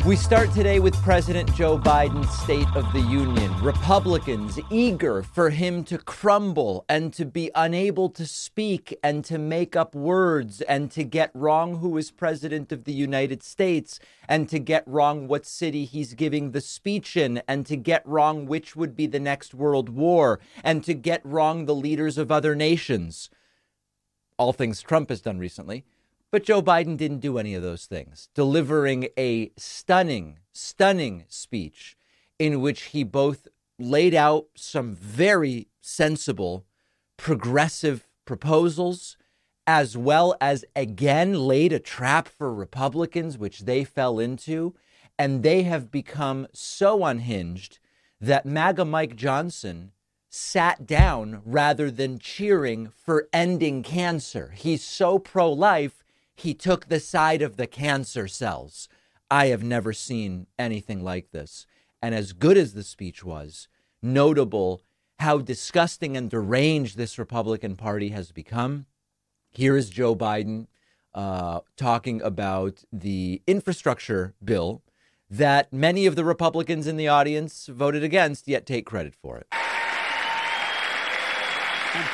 We start today with President Joe Biden's State of the Union. Republicans eager for him to crumble and to be unable to speak and to make up words and to get wrong who is president of the United States and to get wrong what city he's giving the speech in and to get wrong which would be the next world war and to get wrong the leaders of other nations. All things Trump has done recently. But Joe Biden didn't do any of those things, delivering a stunning speech in which he both laid out some very sensible, progressive proposals, as well as again laid a trap for Republicans, which they fell into. And they have become so unhinged that MAGA Mike Johnson sat down rather than cheering for ending cancer. He's so pro-life. He took the side of the cancer cells. I have never seen anything like this. And as good as the speech was, notable how disgusting and deranged this Republican Party has become. Here is Joe Biden talking about the infrastructure bill that many of the Republicans in the audience voted against, yet take credit for it. And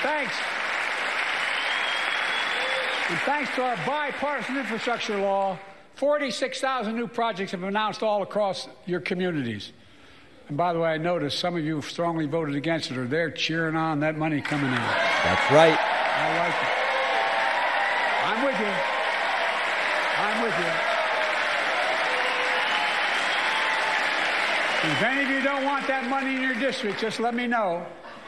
thanks to our bipartisan infrastructure law, 46,000 new projects have been announced all across your communities. And by the way, I noticed some of you strongly voted against it, or they're cheering on that money coming in. That's right. I like it. I'm with you. I'm with you. And if any of you don't want that money in your district, just let me know.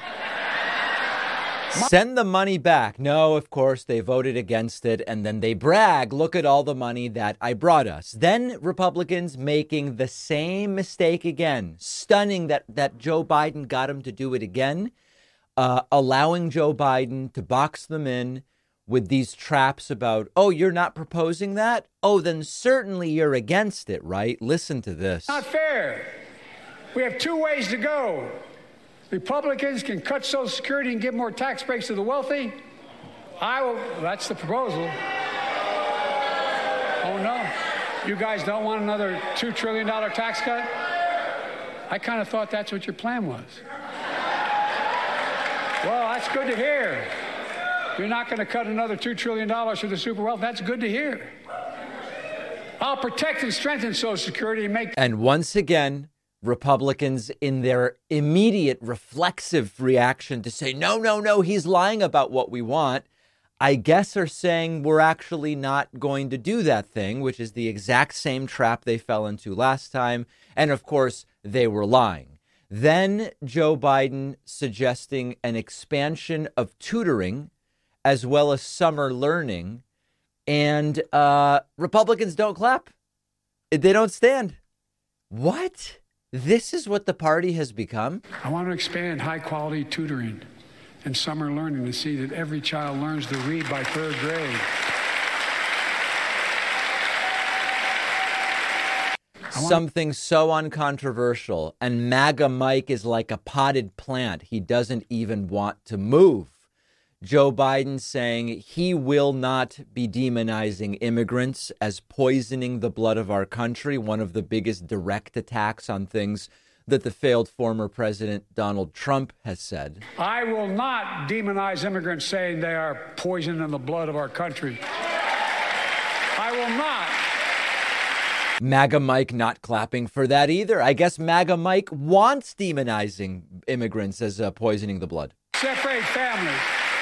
Send the money back. No, of course, they voted against it. And then they brag, look at all the money that I brought us. Then Republicans making the same mistake again. Stunning that Joe Biden got him to do it again. Allowing Joe Biden to box them in with these traps about, oh, you're not proposing that? Oh, then certainly you're against it, right? Listen to this. Not fair. We have two ways to go. Republicans can cut Social Security and give more tax breaks to the wealthy. That's the proposal. Oh, no. You guys don't want another $2 trillion tax cut? I kind of thought that's what your plan was. Well, that's good to hear. You're not going to cut another $2 trillion for the super wealthy. That's good to hear. I'll protect and strengthen Social Security and make... And once again, Republicans, in their immediate reflexive reaction to say, no, he's lying about what we want, I guess are saying we're actually not going to do that thing, which is the exact same trap they fell into last time. And of course, they were lying. Then Joe Biden suggesting an expansion of tutoring as well as summer learning. And Republicans don't clap. They don't stand. What? This is what the party has become? I want to expand high-quality tutoring and summer learning to see that every child learns to read by third grade. Something so uncontroversial, and MAGA Mike is like a potted plant. He doesn't even want to move. Joe Biden saying he will not be demonizing immigrants as poisoning the blood of our country, one of the biggest direct attacks on things that the failed former president Donald Trump has said. I will not demonize immigrants saying they are poisoning the blood of our country. I will not. MAGA Mike not clapping for that either. I guess MAGA Mike wants demonizing immigrants as poisoning the blood. Separate families.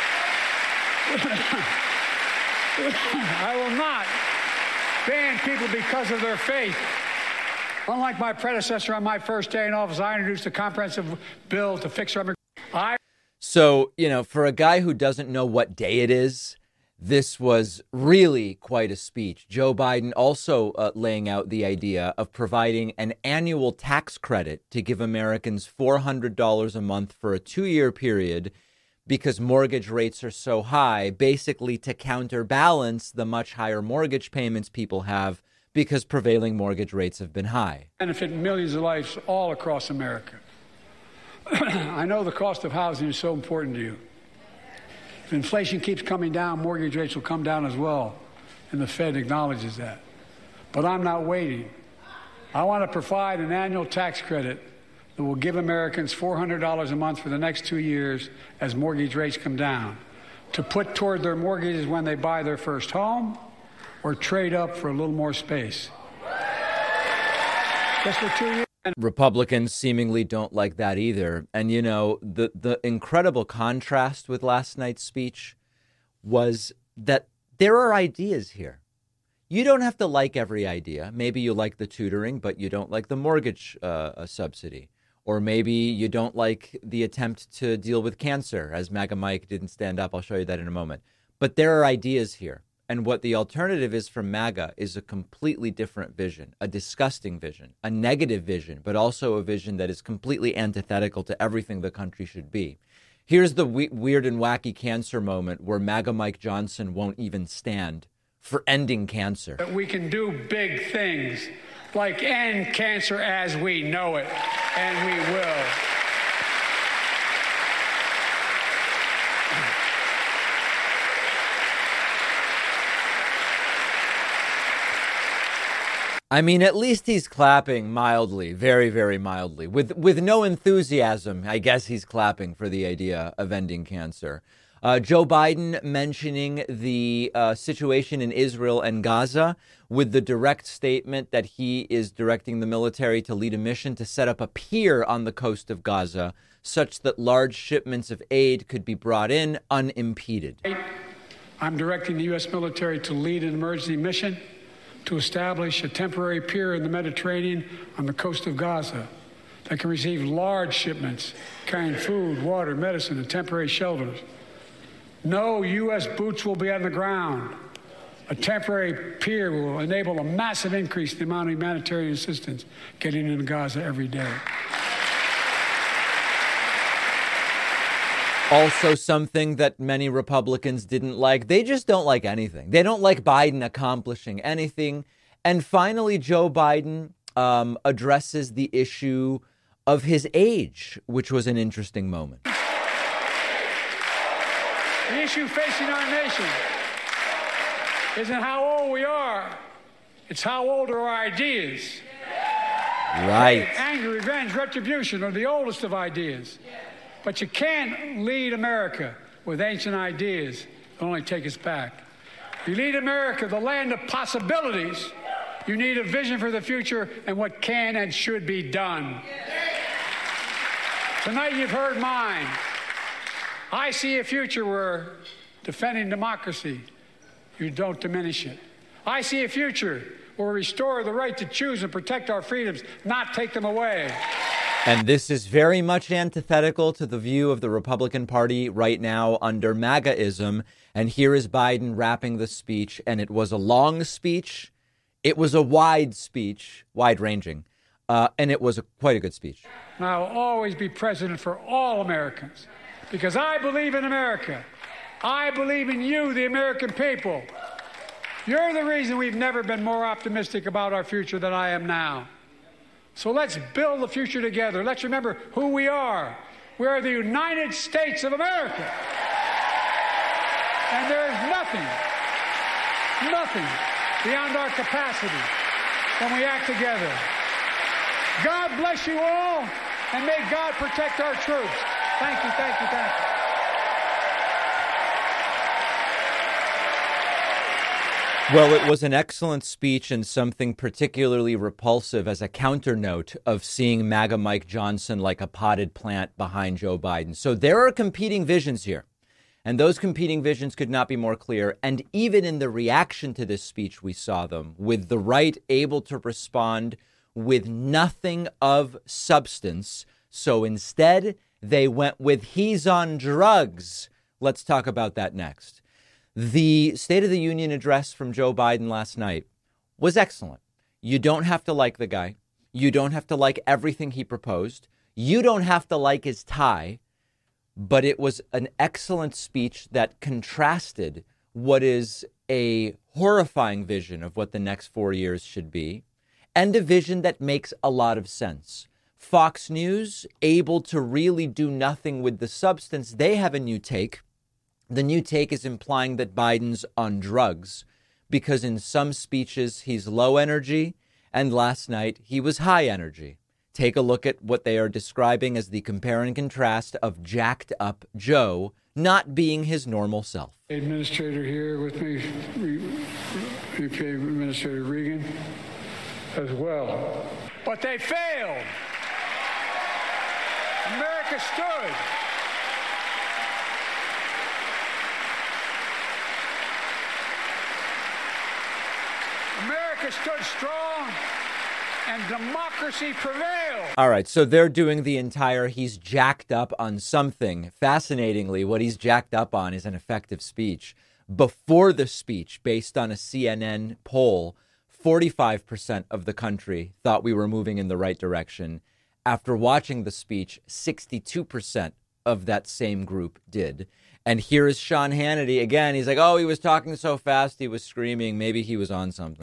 I will not ban people because of their faith. Unlike my predecessor on my first day in office, I introduced a comprehensive bill to fix our... So, for a guy who doesn't know what day it is, this was really quite a speech. Joe Biden also laying out the idea of providing an annual tax credit to give Americans $400 a month for a 2-year period because mortgage rates are so high, basically to counterbalance the much higher mortgage payments people have because prevailing mortgage rates have been high. Benefit millions of lives all across America. I know the cost of housing is so important to you. If inflation keeps coming down, mortgage rates will come down as well, and the Fed acknowledges that. But I'm not waiting. I want to provide an annual tax credit that will give Americans $400 a month for the next 2 years as mortgage rates come down, to put toward their mortgages when they buy their first home or trade up for a little more space. Just for 2 years. Republicans seemingly don't like that either. And, you know, the incredible contrast with last night's speech was that there are ideas here. You don't have to like every idea. Maybe you like the tutoring, but you don't like the mortgage subsidy. Or maybe you don't like the attempt to deal with cancer, as MAGA Mike didn't stand up. I'll show you that in a moment. But there are ideas here. And what the alternative is from MAGA is a completely different vision, a disgusting vision, a negative vision, but also a vision that is completely antithetical to everything the country should be. Here's the weird and wacky cancer moment where MAGA Mike Johnson won't even stand for ending cancer. We can do big things like end cancer as we know it, and we will. I mean, at least he's clapping mildly, very, very mildly, with no enthusiasm. I guess he's clapping for the idea of ending cancer. Joe Biden mentioning the situation in Israel and Gaza with the direct statement that he is directing the military to lead a mission to set up a pier on the coast of Gaza such that large shipments of aid could be brought in unimpeded. I'm directing the U.S. military to lead an emergency mission to establish a temporary pier in the Mediterranean on the coast of Gaza that can receive large shipments carrying food, water, medicine, and temporary shelters. No U.S. boots will be on the ground. A temporary pier will enable a massive increase in the amount of humanitarian assistance getting into Gaza every day. Also something that many Republicans didn't like. They just don't like anything. They don't like Biden accomplishing anything. And finally, Joe Biden addresses the issue of his age, which was an interesting moment. The issue facing our nation isn't how old we are. It's how old are our ideas. Right. Anger, revenge, retribution are the oldest of ideas. But you can't lead America with ancient ideas that only take us back. You lead America, the land of possibilities. You need a vision for the future and what can and should be done. Tonight you've heard mine. I see a future where defending democracy, you don't diminish it. I see a future where we restore the right to choose and protect our freedoms, not take them away. And this is very much antithetical to the view of the Republican Party right now under MAGAism. And here is Biden wrapping the speech. And it was a long speech. It was a wide speech, wide-ranging. And it was quite a good speech. And I will always be president for all Americans because I believe in America. I believe in you, the American people. You're the reason we've never been more optimistic about our future than I am now. So let's build the future together. Let's remember who we are. We are the United States of America. And there is nothing beyond our capacity when we act together. God bless you all, and may God protect our troops. Thank you, thank you, thank you. Well, it was an excellent speech and something particularly repulsive as a counter note of seeing MAGA Mike Johnson like a potted plant behind Joe Biden. So there are competing visions here, and those competing visions could not be more clear. And even in the reaction to this speech, we saw them with the right able to respond with nothing of substance. So instead, they went with he's on drugs. Let's talk about that next. The State of the Union address from Joe Biden last night was excellent. You don't have to like the guy. You don't have to like everything he proposed. You don't have to like his tie. But it was an excellent speech that contrasted what is a horrifying vision of what the next 4 years should be and a vision that makes a lot of sense. Fox News, able to really do nothing with the substance, they have a new take. The new take is implying that Biden's on drugs because in some speeches he's low energy And last night, he was high energy. Take a look at what they are describing as the compare and contrast of jacked up Joe not being his normal self. Administrator here with me, UK Administrator Regan, as well. But they failed. America stood. America stood strong, and democracy prevailed. All right, so they're doing the entire he's jacked up on something. Fascinatingly, what he's jacked up on is an effective speech. Before the speech, based on a CNN poll, 45% of the country thought we were moving in the right direction. After watching the speech, 62% of that same group did. And here is Sean Hannity again. He's like, oh, he was talking so fast, he was screaming. Maybe he was on something.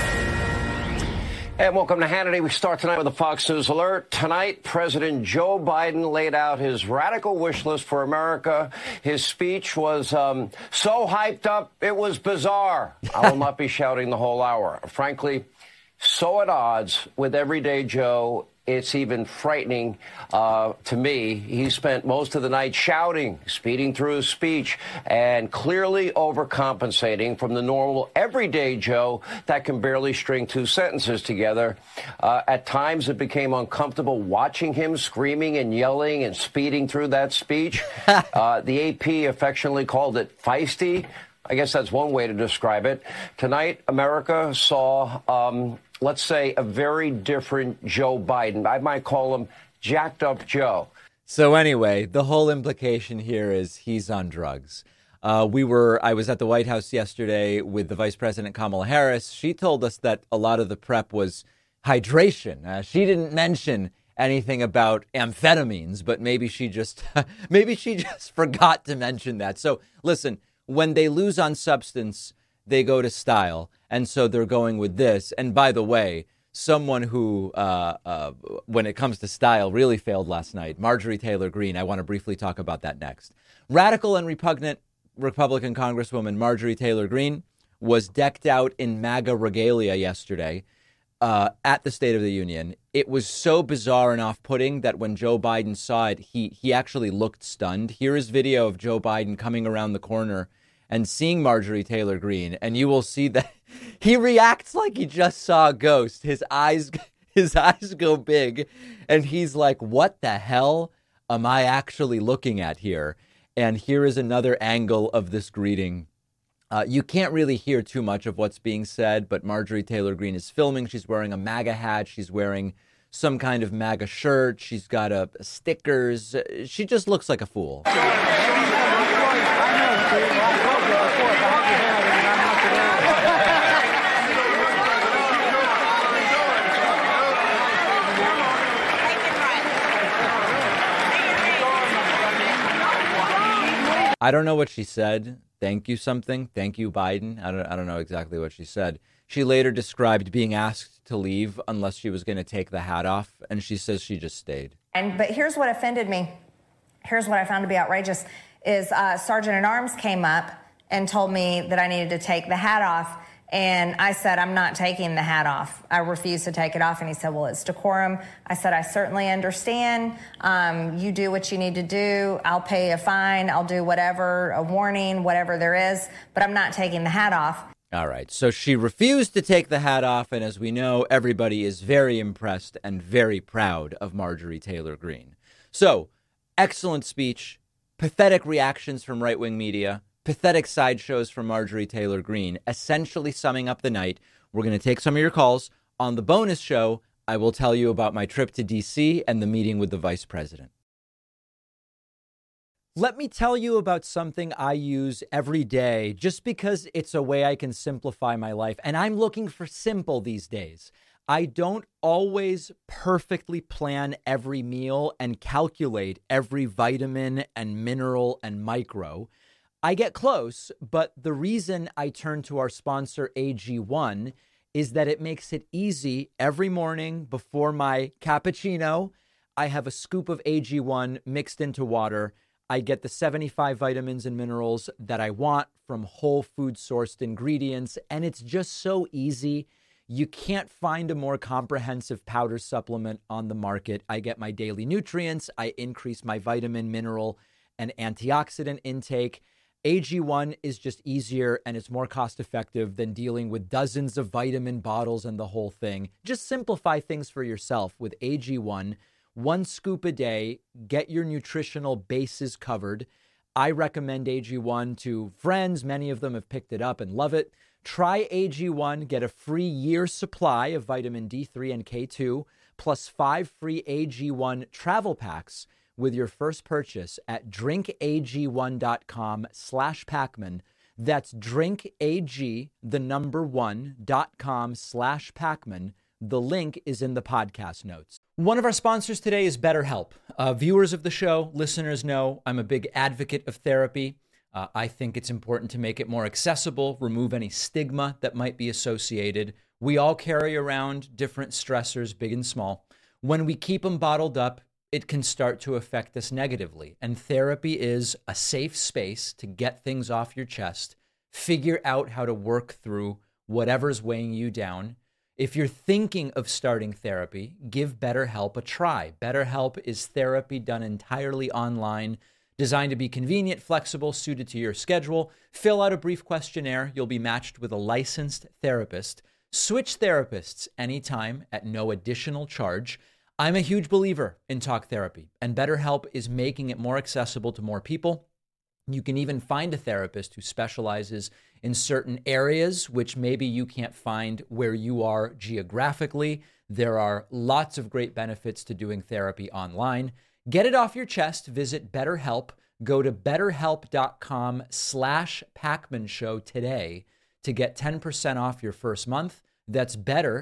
And welcome to Hannity. We start tonight with a Fox News alert. Tonight, President Joe Biden laid out his radical wish list for America. His speech was so hyped up, it was bizarre. I will not be shouting the whole hour. Frankly, so at odds with everyday Joe, it's even frightening to me. He spent most of the night shouting, speeding through his speech, and clearly overcompensating from the normal everyday Joe that can barely string two sentences together. At times, it became uncomfortable watching him screaming and yelling and speeding through that speech. The AP affectionately called it feisty. I guess that's one way to describe it. Tonight, America saw let's say, a very different Joe Biden. I might call him jacked up Joe. So anyway, the whole implication here is he's on drugs. I was at the White House yesterday with the Vice President Kamala Harris. She told us that a lot of the prep was hydration. She didn't mention anything about amphetamines, but maybe she just forgot to mention that. So listen, when they lose on substance, they go to style. And so they're going with this. And by the way, someone who, when it comes to style, really failed last night, Marjorie Taylor Greene. I want to briefly talk about that next. Radical and repugnant Republican Congresswoman Marjorie Taylor Greene was decked out in MAGA regalia yesterday at the State of the Union. It was so bizarre and off-putting that when Joe Biden saw it, he actually looked stunned. Here is video of Joe Biden coming around the corner and seeing Marjorie Taylor Greene, and you will see that he reacts like he just saw a ghost. His eyes go big, and he's like, what the hell am I actually looking at here? And here is another angle of this greeting. You can't really hear too much of what's being said, but Marjorie Taylor Greene is filming. She's wearing a MAGA hat. She's wearing some kind of MAGA shirt. She's got stickers. She just looks like a fool. I don't know what she said. Thank you something. Thank you, Biden. I don't know exactly what she said. She later described being asked to leave unless she was going to take the hat off, and she says she just stayed. But here's what offended me. Here's what I found to be outrageous is Sergeant-at-Arms came up and told me that I needed to take the hat off. And I said, I'm not taking the hat off. I refuse to take it off. And he said, well, it's decorum. I said, I certainly understand. You do what you need to do. I'll pay a fine. I'll do whatever, a warning, whatever there is. But I'm not taking the hat off. All right. So she refused to take the hat off. And as we know, everybody is very impressed and very proud of Marjorie Taylor Greene. So excellent speech, pathetic reactions from right-wing media, pathetic sideshows from Marjorie Taylor Greene, essentially summing up the night. We're going to take some of your calls. On the bonus show, I will tell you about my trip to D.C. and the meeting with the vice president. Let me tell you about something I use every day just because it's a way I can simplify my life. And I'm looking for simple these days. I don't always perfectly plan every meal and calculate every vitamin and mineral and micro. I get close, but the reason I turn to our sponsor AG1 is that it makes it easy. Every morning before my cappuccino, I have a scoop of AG1 mixed into water. I get the 75 vitamins and minerals that I want from whole food sourced ingredients, and it's just so easy. You can't find a more comprehensive powder supplement on the market. I get my daily nutrients. I increase my vitamin, mineral, and antioxidant intake. AG1 is just easier and it's more cost effective than dealing with dozens of vitamin bottles and the whole thing. Just simplify things for yourself with AG1. 1 scoop a day, get your nutritional bases covered. I recommend AG1 to friends. Many of them have picked it up and love it. Try AG1, get a free year supply of vitamin D3 and K2, plus 5 free AG1 travel packs with your first purchase at drinkag1.com/Pacman. That's drinkag1.com/Pacman. The link is in the podcast notes. One of our sponsors today is BetterHelp. Viewers of the show, listeners know I'm a big advocate of therapy. I think it's important to make it more accessible, remove any stigma that might be associated. We all carry around different stressors, big and small. When we keep them bottled up, it can start to affect us negatively. And therapy is a safe space to get things off your chest, figure out how to work through whatever's weighing you down. If you're thinking of starting therapy, give BetterHelp a try. BetterHelp is therapy done entirely online, designed to be convenient, flexible, suited to your schedule. Fill out a brief questionnaire. You'll be matched with a licensed therapist. Switch therapists anytime at no additional charge. I'm a huge believer in talk therapy, and BetterHelp is making it more accessible to more people. You can even find a therapist who specializes in certain areas, which maybe you can't find where you are geographically. There are lots of great benefits to doing therapy online. Get it off your chest. Visit BetterHelp. Go to betterhelp.com/Pacman Show today to get 10% off your first month. That's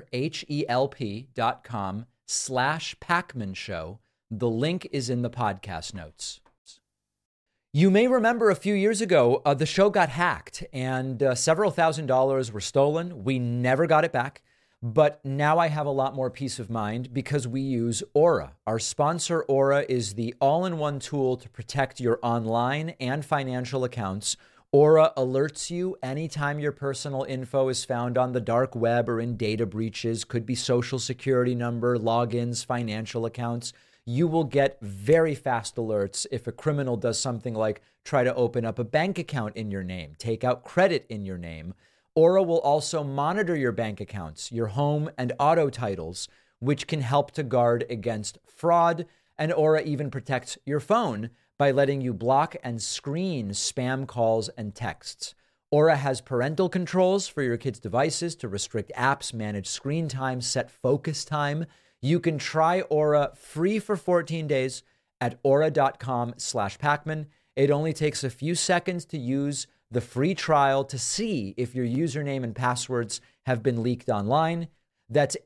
betterhelp.com/Pacman Show. The link is in the podcast notes. You may remember a few years ago, the show got hacked and several $1,000s were stolen. We never got it back. But now I have a lot more peace of mind because we use Aura. Our sponsor, Aura, is the all-in-one tool to protect your online and financial accounts. Aura alerts you anytime your personal info is found on the dark web or in data breaches, could be social security number, logins, financial accounts. You will get very fast alerts if a criminal does something like try to open up a bank account in your name, take out credit in your name. Aura will also monitor your bank accounts, your home and auto titles, which can help to guard against fraud. And Aura even protects your phone by letting you block and screen spam calls and texts. Aura has parental controls for your kids' devices to restrict apps, manage screen time, set focus time. You can try Aura free for 14 days at aura.com/Pacman. It only takes a few seconds to use the free trial to see if your username and passwords have been leaked online. That's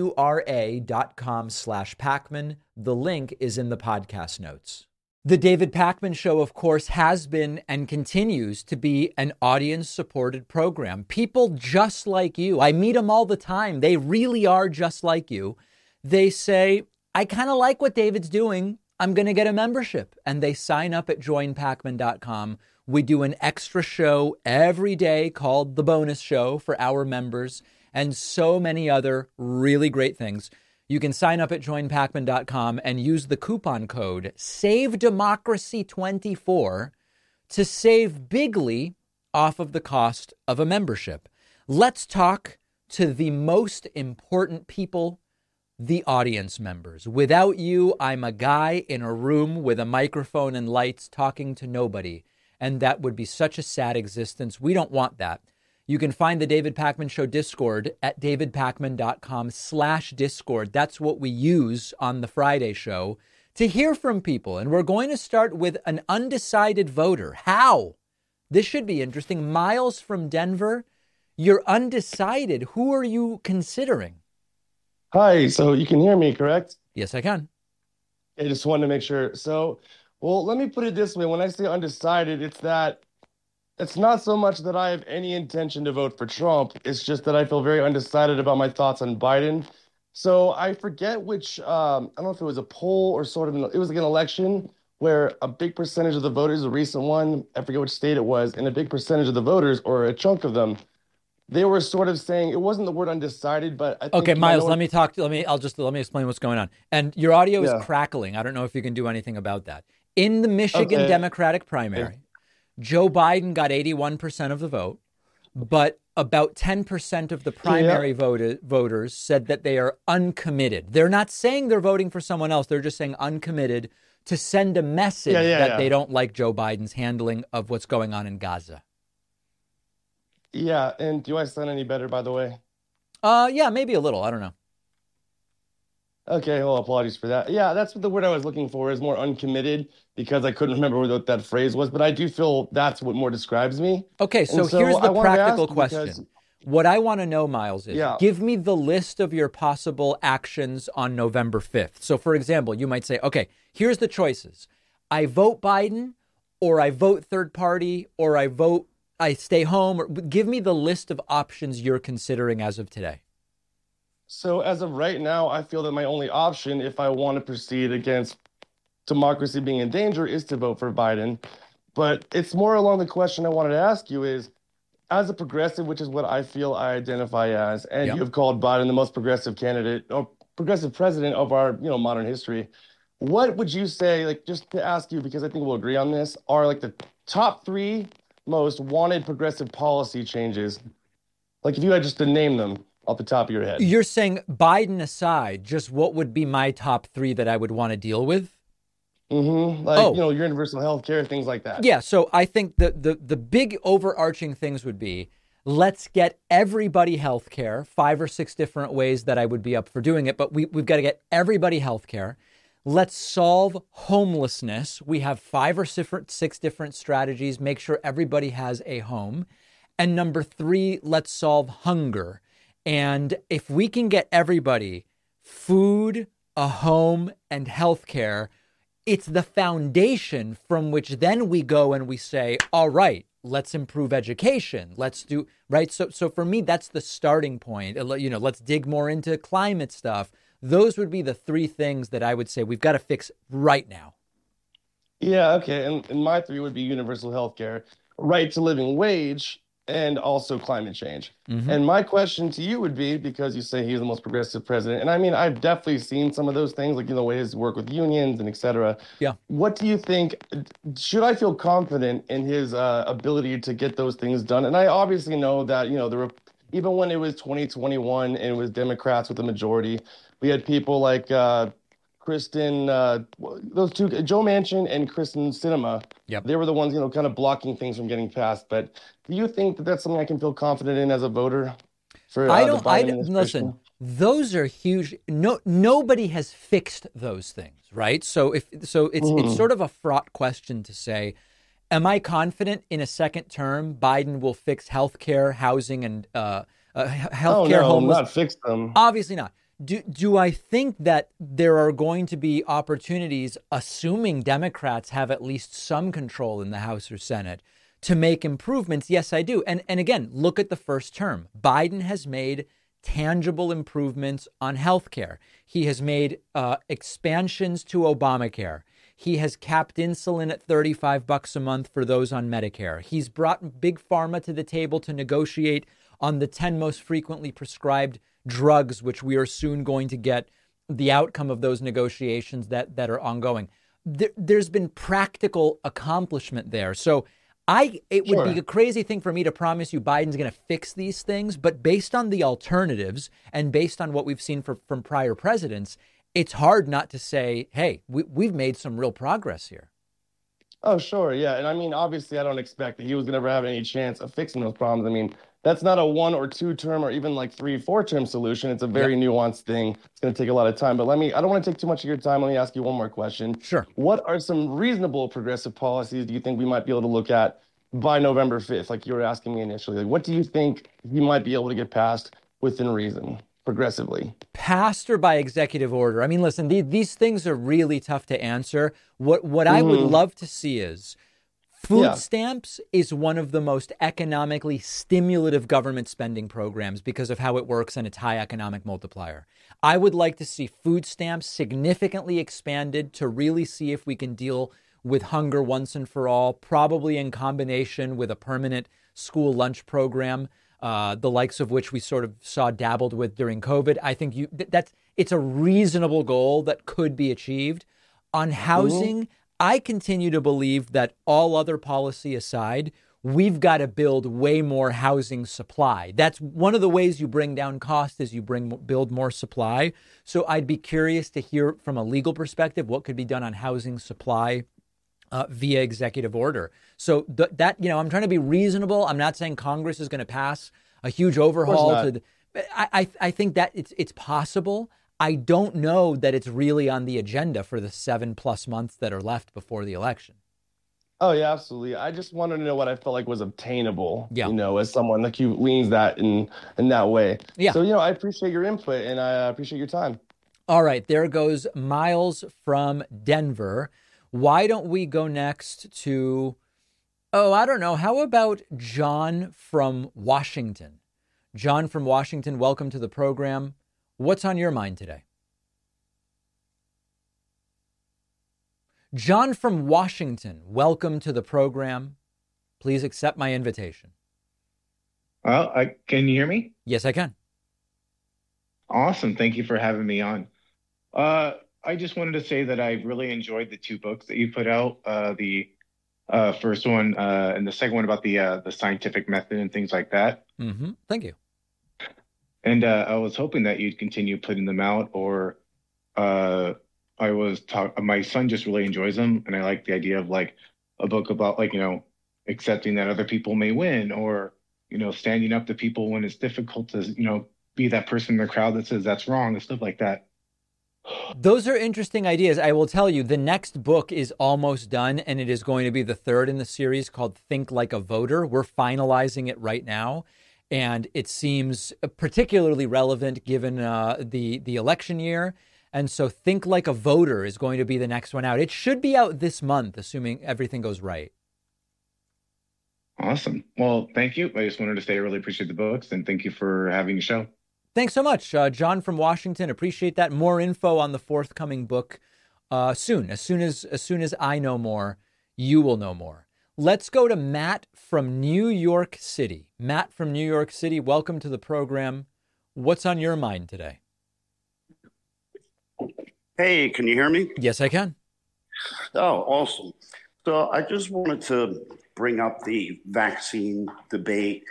aura.com/Pacman. The link is in the podcast notes. The David Pacman Show, of course, has been and continues to be an audience-supported program. People just like you, I meet them all the time. They really are just like you. They say, I kind of like what David's doing. I'm going to get a membership. And they sign up at joinpacman.com. We do an extra show every day called The Bonus Show for our members and so many other really great things. You can sign up at joinpacman.com and use the coupon code SAVEDEMOCRACY24 to save bigly off of the cost of a membership. Let's talk to the most important people, the audience members. Without you, I'm a guy in a room with a microphone and lights talking to nobody. And that would be such a sad existence. We don't want that. You can find the David Pacman Show Discord at davidpacman.com/Discord. That's what we use on the Friday show to hear from people. And we're going to start with an undecided voter. How? This should be interesting. Miles from Denver, you're undecided. Who are you considering? Hi, so you can hear me, correct? Yes, I can. I just wanted to make sure. Well, let me put it this way. When I say undecided, it's not so much that I have any intention to vote for Trump. It's just that I feel very undecided about my thoughts on Biden. So I forget which, I don't know if it was a poll or it was like an election where a big percentage of the voters, a recent one, I forget which state it was, and a big percentage of the voters, or a chunk of them, they were sort of saying it wasn't the word undecided, but I think Okay, you might Miles, know let me explain what's going on. And your audio is Yeah. crackling. I don't know if you can do anything about that. In the Michigan Okay. Democratic primary, Joe Biden got 81% of the vote, but about 10% of the primary voters said that they are uncommitted. They're not saying they're voting for someone else. They're just saying uncommitted to send a message that they don't like Joe Biden's handling of what's going on in Gaza. Yeah, and do I sound any better, by the way? Yeah, maybe a little. I don't know. Okay, well, apologies for that. Yeah, that's what the word I was looking for is more uncommitted because I couldn't remember what that phrase was, but I do feel that's what more describes me. Okay, so And so here's I the wanted to practical ask you question. because- What I want to know, Miles, is Yeah. give me the list of your possible actions on November 5th. So, for example, you might say, okay, here's the choices. I vote Biden, or I vote third party, or I stay home. Or give me the list of options you're considering as of today. So as of right now, I feel that my only option, if I want to proceed against democracy being in danger, is to vote for Biden. But it's more along the question I wanted to ask you is, as a progressive, which is what I feel I identify as, and Yep. you have called Biden the most progressive candidate or progressive president of our, modern history. What would you say, like, just to ask you, because I think we'll agree on this, are like the top 3 most wanted progressive policy changes? Like, if you had just to name them off the top of your head. You're saying Biden aside, just what would be my top 3 that I would want to deal with? Like, universal health care, things like that. Yeah, so I think the big overarching things would be, let's get everybody health care, 5 or 6 different ways that I would be up for doing it, but we've got to get everybody health care. Let's solve homelessness. We have 5 or 6 different strategies, make sure everybody has a home. And number 3, let's solve hunger. And if we can get everybody food, a home, and health care, it's the foundation from which then we go and we say, all right, let's improve education. Let's do right. So for me, that's the starting point. Let's dig more into climate stuff. Those would be the 3 things that I would say we've got to fix right now. Yeah, okay. And my 3 would be universal health care, right to living wage, and also climate change. And my question to you would be, because you say he's the most progressive president, and I mean, I've definitely seen some of those things, like, the way his work with unions and et cetera. Yeah. What do you think? Should I feel confident in his ability to get those things done? And I obviously know that, even when it was 2021 and it was Democrats with the majority, we had people like Kristen, those 2, Joe Manchin and Kristen Sinema. Yep. They were the ones, kind of blocking things from getting passed. But do you think that that's something I can feel confident in as a voter? For the Biden administration? Listen, those are huge. Nobody has fixed those things, right? So it's sort of a fraught question to say, am I confident in a second term Biden will fix healthcare, housing, and healthcare, homeless? Not fix them. Obviously not. Do I think that there are going to be opportunities, assuming Democrats have at least some control in the House or Senate, to make improvements? Yes, I do. And again, look at the first term. Biden has made tangible improvements on health care. He has made expansions to Obamacare. He has capped insulin at $35 a month for those on Medicare. He's brought Big Pharma to the table to negotiate on the 10 most frequently prescribed drugs, which we are soon going to get the outcome of those negotiations that are ongoing. There's been practical accomplishment there. So it would be a crazy thing for me to promise you Biden's going to fix these things. But based on the alternatives and based on what we've seen from prior presidents, it's hard not to say, hey, we've made some real progress here. Oh, sure. Yeah. And I mean, obviously, I don't expect that he was going to ever have any chance of fixing those problems. I mean, that's not a 1 or 2 term or even like 3, 4 term solution. It's a very nuanced thing. It's going to take a lot of time. But I don't want to take too much of your time. Let me ask you one more question. Sure. What are some reasonable progressive policies do you think we might be able to look at by November 5th? Like you were asking me initially, like, what do you think you might be able to get passed within reason progressively? Passed or by executive order? I mean, listen, these things are really tough to answer. What I would love to see is food stamps is one of the most economically stimulative government spending programs because of how it works and its high economic multiplier. I would like to see food stamps significantly expanded to really see if we can deal with hunger once and for all, probably in combination with a permanent school lunch program. the likes of which we sort of saw dabbled with during COVID. I think it's a reasonable goal that could be achieved. On housing, I continue to believe that all other policy aside, we've got to build way more housing supply. That's one of the ways you bring down cost is you build more supply. So I'd be curious to hear from a legal perspective what could be done on housing supply via executive order. So I'm trying to be reasonable. I'm not saying Congress is going to pass a huge overhaul. I think that it's possible. I don't know that it's really on the agenda for the 7+ months that are left before the election. Oh, yeah, absolutely. I just wanted to know what I felt like was obtainable, as someone like you leans that in that way. Yeah. So, I appreciate your input and I appreciate your time. All right. There goes Miles from Denver. Why don't we go next to, I don't know. How about John from Washington? John from Washington, welcome to the program. What's on your mind today? John from Washington, welcome to the program. Please accept my invitation. Can you hear me? Yes, I can. Awesome. Thank you for having me on. I just wanted to say that I really enjoyed the 2 books that you put out. The first one and the second one about the scientific method and things like that. Mm-hmm. Thank you. And I was hoping that you'd continue putting them out, or my son just really enjoys them, and I like the idea of like a book about accepting that other people may win, or standing up to people when it's difficult to be that person in the crowd that says that's wrong and stuff like that. Those are interesting ideas. I will tell you, the next book is almost done, and it is going to be the 3rd in the series called Think Like a Voter. We're finalizing it right now. And it seems particularly relevant given the election year. And so Think Like a Voter is going to be the next one out. It should be out this month, assuming everything goes right. Awesome. Well, thank you. I just wanted to say I really appreciate the books, and thank you for having the show. Thanks so much. John from Washington, appreciate that. More info on the forthcoming book soon. As soon as I know more, you will know more. Let's go to Matt from New York City. Matt from New York City, welcome to the program. What's on your mind today? Hey, can you hear me? Yes, I can. Oh, awesome. So I just wanted to bring up the vaccine debate.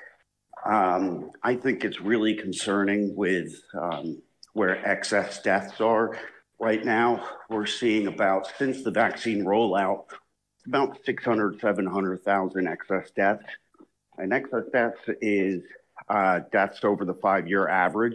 I think it's really concerning with where excess deaths are right now. We're seeing since the vaccine rollout, about 600, 700,000 excess deaths. And excess deaths is deaths over the 5-year average.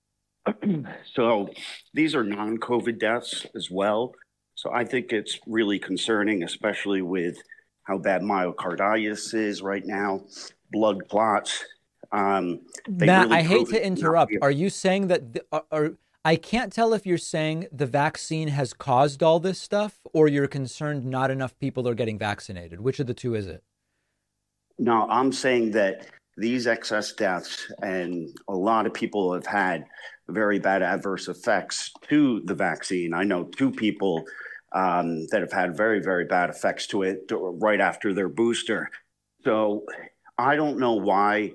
So these are non-COVID deaths as well. So I think it's really concerning, especially with how bad myocarditis is right now, blood clots. Matt, really I hate to interrupt. Are you saying that I can't tell if you're saying the vaccine has caused all this stuff, or you're concerned not enough people are getting vaccinated? Which of the two is it? No, I'm saying that these excess deaths, and a lot of people have had very bad adverse effects to the vaccine. I know 2 people that have had very, very bad effects to it right after their booster. So I don't know why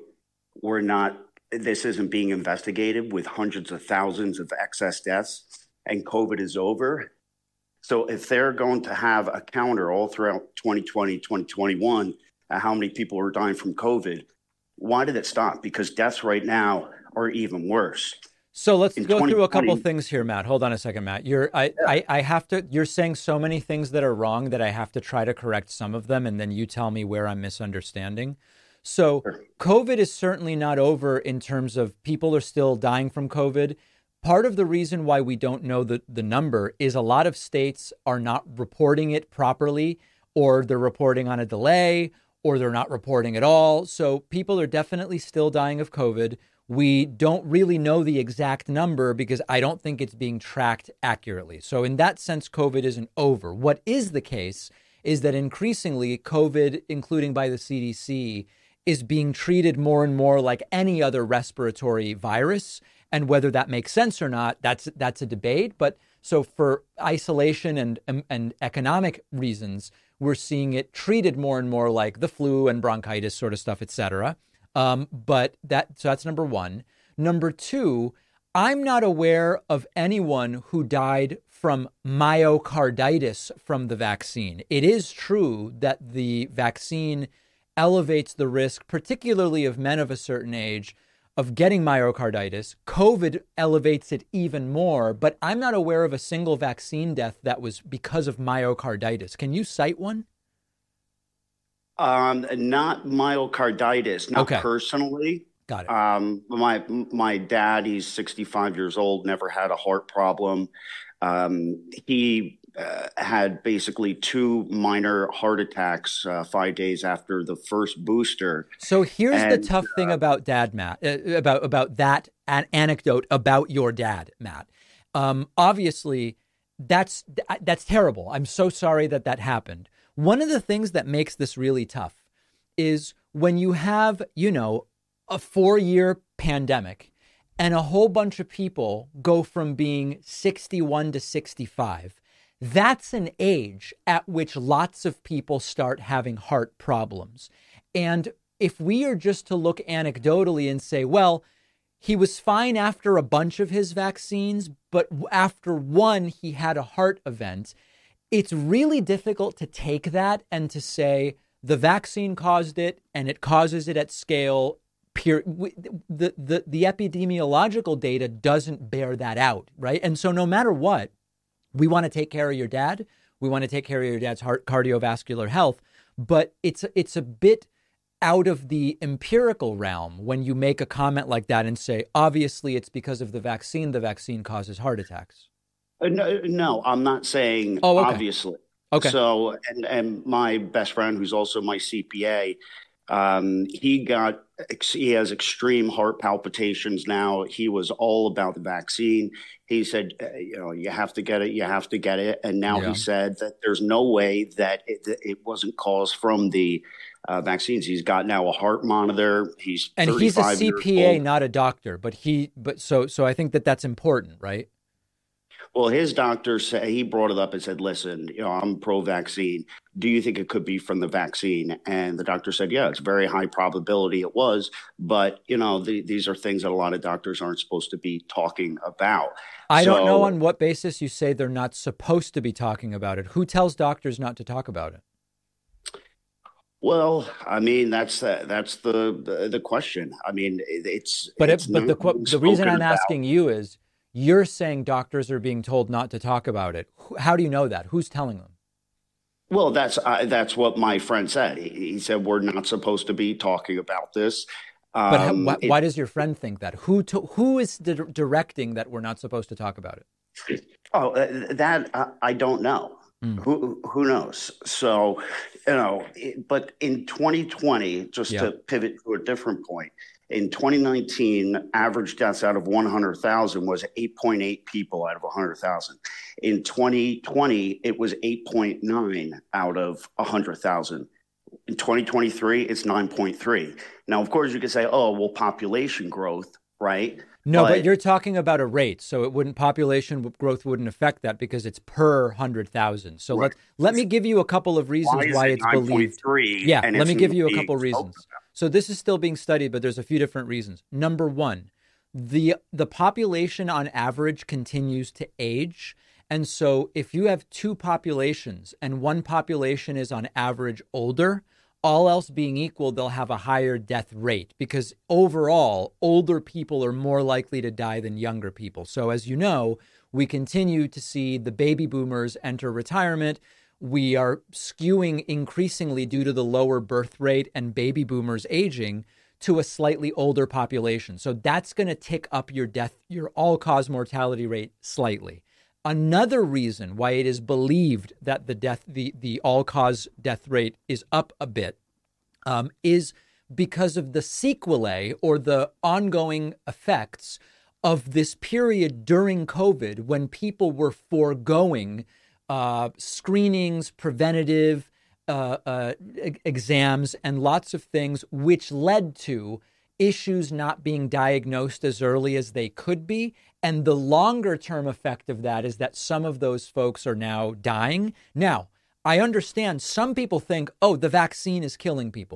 this isn't being investigated with hundreds of thousands of excess deaths and COVID is over. So if they're going to have a counter all throughout 2020, 2021, at how many people are dying from COVID, why did it stop? Because deaths right now are even worse. So let's go through a couple things here, Matt. Hold on a second, Matt. You're saying so many things that are wrong that I have to try to correct some of them, and then you tell me where I'm misunderstanding. So COVID is certainly not over in terms of people are still dying from COVID. Part of the reason why we don't know the number is a lot of states are not reporting it properly, or they're reporting on a delay, or they're not reporting at all. So people are definitely still dying of COVID. We don't really know the exact number because I don't think it's being tracked accurately. So in that sense, COVID isn't over. What is the case is that increasingly COVID, including by the CDC, is being treated more and more like any other respiratory virus. And whether that makes sense or not, that's a debate. But so for isolation and economic reasons, we're seeing it treated more and more like the flu and bronchitis sort of stuff, et cetera. But that's number one. Number two, I'm not aware of anyone who died from myocarditis from the vaccine. It is true that the vaccine elevates the risk, particularly of men of a certain age, of getting myocarditis. COVID elevates it even more, but I'm not aware of a single vaccine death that was because of myocarditis. Can you cite one? Not myocarditis, not Okay. personally. Got it. My dad, he's 65 years old, never had a heart problem. He had basically 2 minor heart attacks 5 days after the first booster. So here's the tough thing about Dad, Matt, about that anecdote about your dad, Matt. Obviously, that's terrible. I'm so sorry that happened. One of the things that makes this really tough is when you have, a 4-year pandemic and a whole bunch of people go from being 61 to 65. That's an age at which lots of people start having heart problems. And if we are just to look anecdotally and say, well, he was fine after a bunch of his vaccines, but after one, he had a heart event. It's really difficult to take that and to say the vaccine caused it and it causes it at scale. The epidemiological data doesn't bear that out, right? And so no matter what, we want to take care of your dad. We want to take care of your dad's heart cardiovascular health. But it's a bit out of the empirical realm when you make a comment like that and say, obviously, it's because of the vaccine causes heart attacks. No, I'm not saying obviously. Okay. So, and my best friend, who's also my CPA, he has extreme heart palpitations now. He was all about the vaccine. He said, you have to get it. You have to get it. And now he said that there's no way that it wasn't caused from the vaccines. He's got now a heart monitor. He's a CPA, not a doctor, so I think that's important, right? Well, his doctor said, he brought it up and said, listen, I'm pro-vaccine. Do you think it could be from the vaccine? And the doctor said, yeah, it's a very high probability it was. But, these are things that a lot of doctors aren't supposed to be talking about. I don't know on what basis you say they're not supposed to be talking about it. Who tells doctors not to talk about it? Well, I mean, that's the question. I mean, the reason I'm asking you is, you're saying doctors are being told not to talk about it. How do you know that? Who's telling them? Well, that's what my friend said. He said we're not supposed to be talking about this. But why does your friend think that? Who is directing that we're not supposed to talk about it? Oh, that I don't know. Who knows? So, but in 2020, just to pivot to a different point, in 2019, average deaths out of 100,000 was 8.8 people out of 100,000. In 2020, it was 8.9 out of 100,000. In 2023, it's 9.3. Now, of course, you could say, oh, well, population growth, right? No, but you're talking about a rate, so population growth wouldn't affect that because it's per 100,000. So right. let me give you a couple of reasons why it's believed. Yeah, let me give you a couple reasons. So this is still being studied, but there's a few different reasons. Number one, the population on average continues to age. And so if you have two populations and one population is on average older, all else being equal, they'll have a higher death rate because overall, older people are more likely to die than younger people. So as you know, we continue to see the baby boomers enter retirement. We are skewing increasingly due to the lower birth rate and baby boomers aging to a slightly older population. So that's going to tick up your all-cause mortality rate slightly. Another reason why it is believed that the all-cause death rate is up a bit is because of the sequelae or the ongoing effects of this period during COVID when people were foregoing screenings, preventative exams, and lots of things, which led to issues not being diagnosed as early as they could be. And the longer term effect of that is that some of those folks are now dying. Now, I understand some people think, oh, the vaccine is killing people.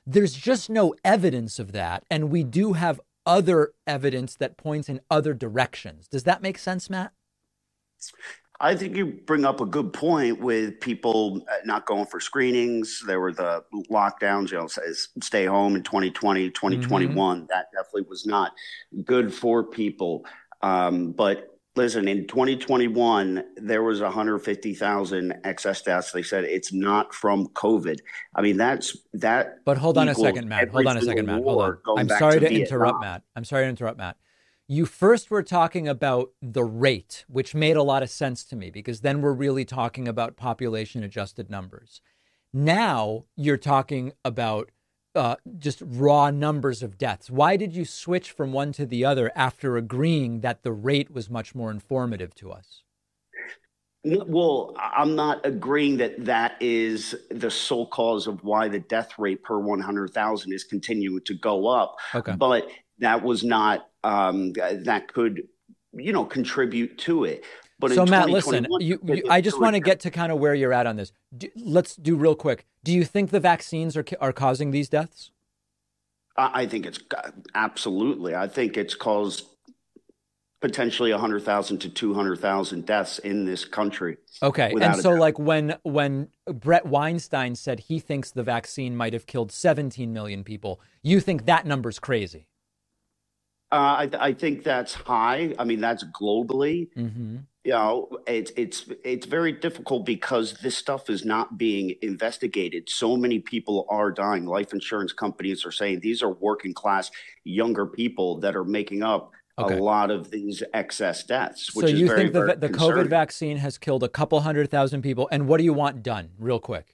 There's just no evidence of that. And we do have other evidence that points in other directions. Does that make sense, Matt? I think you bring up a good point with people not going for screenings. There were the lockdowns, stay home in 2020, 2021. Mm-hmm. That definitely was not good for people. But listen, in 2021, there was 150,000 excess deaths. They said it's not from COVID. I mean, that's that. But hold on a second, Matt. Hold on. I'm sorry to interrupt, Matt. You first were talking about the rate, which made a lot of sense to me, because then we're really talking about population adjusted numbers. Now you're talking about just raw numbers of deaths. Why did you switch from one to the other after agreeing that the rate was much more informative to us? Well, I'm not agreeing that is the sole cause of why the death rate per 100,000 is continuing to go up. Okay. But that was not that could, contribute to it. But so, Matt, listen, I just want to get to kind of where you're at on this. Let's do real quick. Do you think the vaccines are causing these deaths? I think it's absolutely. I think it's caused potentially 100,000 to 200,000 deaths in this country. Okay. And so like when Brett Weinstein said he thinks the vaccine might have killed 17 million people, you think that number's crazy? I think that's high. I mean, that's globally. Mm-hmm. It's very difficult because this stuff is not being investigated. So many people are dying. Life insurance companies are saying these are working class, younger people that are making up a lot of these excess deaths. Which so you is very, think the COVID vaccine has killed a couple 100,000 people? And what do you want done, real quick?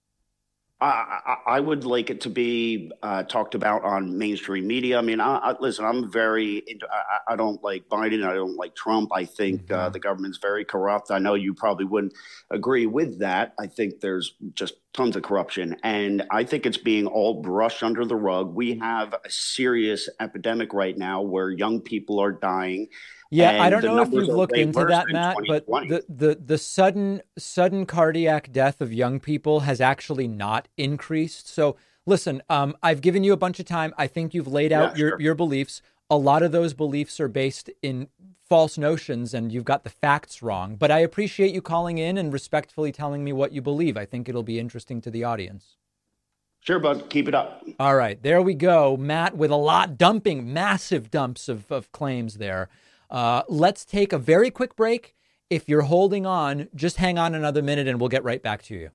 I would like it to be talked about on mainstream media. I mean, listen, I'm very into, I don't like Biden. I don't like Trump. I think the government's very corrupt. I know you probably wouldn't agree with that. I think there's just tons of corruption. And I think it's being all brushed under the rug. We have a serious epidemic right now where young people are dying. Yeah, I don't know if you've looked into that, Matt, but the sudden cardiac death of young people has actually not increased. So listen, I've given you a bunch of time. I think you've laid out your beliefs. A lot of those beliefs are based in false notions and you've got the facts wrong. But I appreciate you calling in and respectfully telling me what you believe. I think it'll be interesting to the audience. Sure, bud. Keep it up. All right. There we go. Matt with massive dumps of claims there. Let's take a very quick break. If you're holding on, just hang on another minute and we'll get right back to you.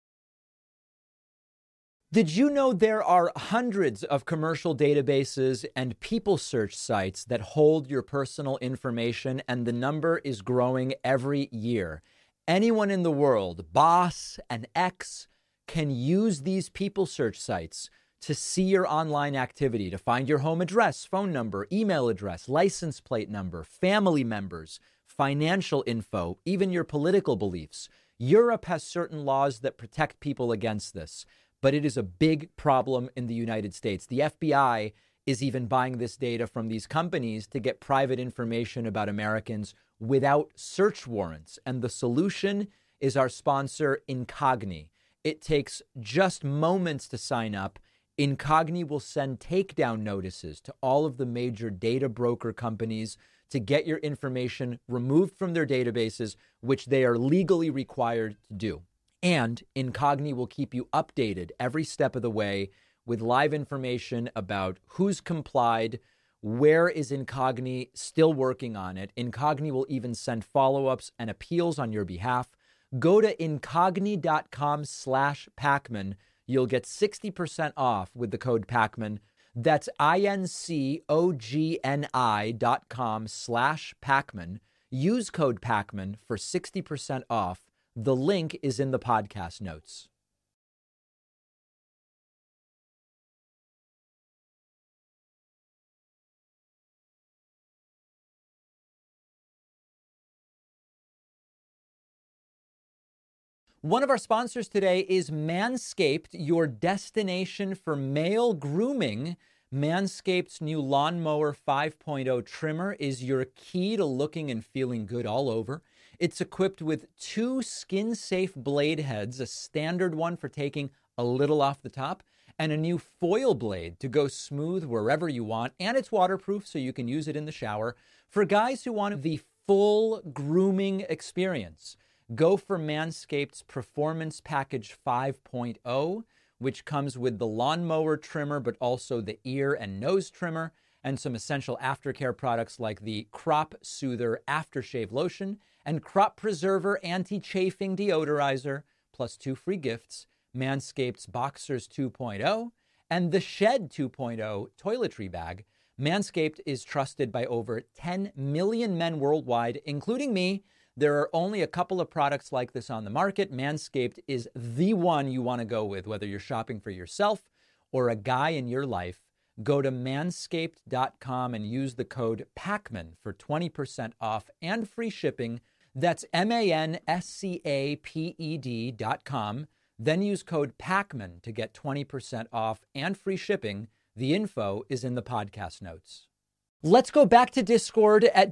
Did you know there are hundreds of commercial databases and people search sites that hold your personal information, and the number is growing every year? Anyone in the world, boss and ex, can use these people search sites to see your online activity, to find your home address, phone number, email address, license plate number, family members, financial info, even your political beliefs. Europe has certain laws that protect people against this, but it is a big problem in the United States. The FBI is even buying this data from these companies to get private information about Americans without search warrants. And the solution is our sponsor, Incogni. It takes just moments to sign up. Incogni will send takedown notices to all of the major data broker companies to get your information removed from their databases, which they are legally required to do. And Incogni will keep you updated every step of the way with live information about who's complied, where is Incogni still working on it. Incogni will even send follow-ups and appeals on your behalf. Go to incogni.com/Pacman. You'll get 60% off with the code Pacman. That's incogni.com/Pacman. Use code Pacman for 60% off. The link is in the podcast notes. One of our sponsors today is Manscaped, your destination for male grooming. Manscaped's new Lawnmower 5.0 trimmer is your key to looking and feeling good all over. It's equipped with 2 skin-safe blade heads, a standard one for taking a little off the top, and a new foil blade to go smooth wherever you want. And it's waterproof, so you can use it in the shower. For guys who want the full grooming experience, go for Manscaped's Performance Package 5.0, which comes with the lawnmower trimmer, but also the ear and nose trimmer, and some essential aftercare products like the Crop Soother Aftershave Lotion and Crop Preserver Anti-Chafing Deodorizer, plus 2 free gifts, Manscaped's Boxers 2.0 and the Shed 2.0 toiletry bag. Manscaped is trusted by over 10 million men worldwide, including me. There are only a couple of products like this on the market. Manscaped is the one you want to go with, whether you're shopping for yourself or a guy in your life. Go to manscaped.com and use the code PACMAN for 20% off and free shipping. That's manscaped.com. Then use code PACMAN to get 20% off and free shipping. The info is in the podcast notes. Let's go back to Discord at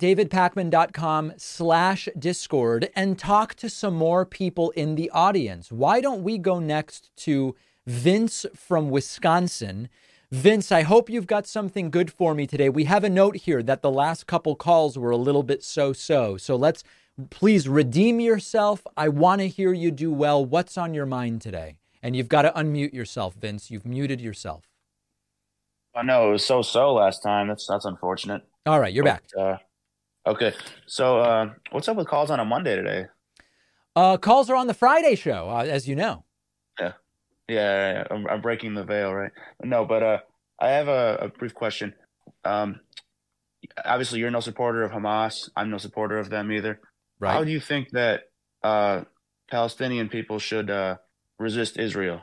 davidpakman.com/Discord and talk to some more people in the audience. Why don't we go next to Vince from Wisconsin? Vince, I hope you've got something good for me today. We have a note here that the last couple calls were a little bit so-so. So let's please redeem yourself. I want to hear you do well. What's on your mind today? And you've got to unmute yourself, Vince. You've muted yourself. I know it was so last time. That's unfortunate. All right, you're back. Okay. So what's up with calls on a Monday today? Calls are on the Friday show, as you know. Yeah. I'm breaking the veil, right? No, but I have a brief question. Obviously, you're no supporter of Hamas. I'm no supporter of them either. Right. How do you think that Palestinian people should resist Israel?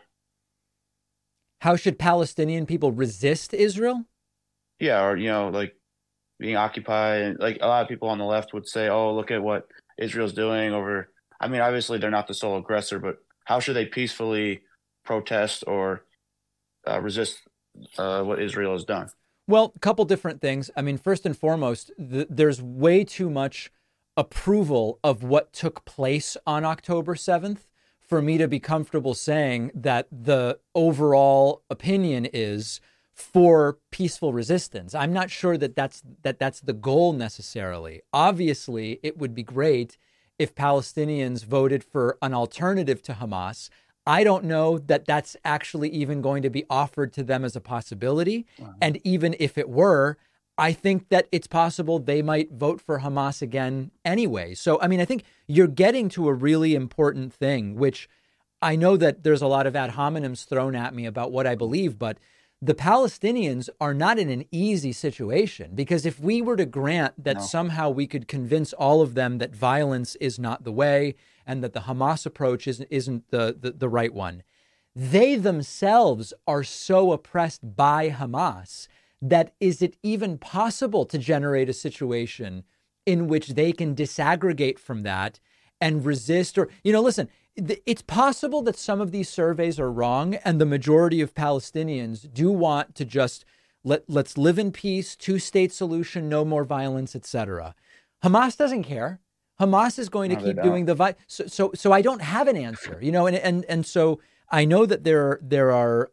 How should Palestinian people resist Israel? Yeah, or, like being occupied. Like a lot of people on the left would say, oh, look at what Israel's doing over. I mean, obviously, they're not the sole aggressor, but how should they peacefully protest or resist what Israel has done? Well, a couple different things. I mean, first and foremost, there's way too much approval of what took place on October 7th for me to be comfortable saying that the overall opinion is for peaceful resistance. I'm not sure that that's the goal necessarily. Obviously, it would be great if Palestinians voted for an alternative to Hamas. I don't know that that's actually even going to be offered to them as a possibility. Wow. And even if it were, I think that it's possible they might vote for Hamas again anyway. So, I mean, I think you're getting to a really important thing, which I know that there's a lot of ad hominems thrown at me about what I believe, but the Palestinians are not in an easy situation, because if we were to grant that somehow we could convince all of them that violence is not the way and that the Hamas approach isn't the right one, they themselves are so oppressed by Hamas that is it even possible to generate a situation in which they can disaggregate from that and resist? Or, listen, it's possible that some of these surveys are wrong and the majority of Palestinians do want to just let's live in peace, two-state solution, no more violence, etc. Hamas doesn't care. Hamas is going to keep doing the violence. So I don't have an answer, and so I know that there are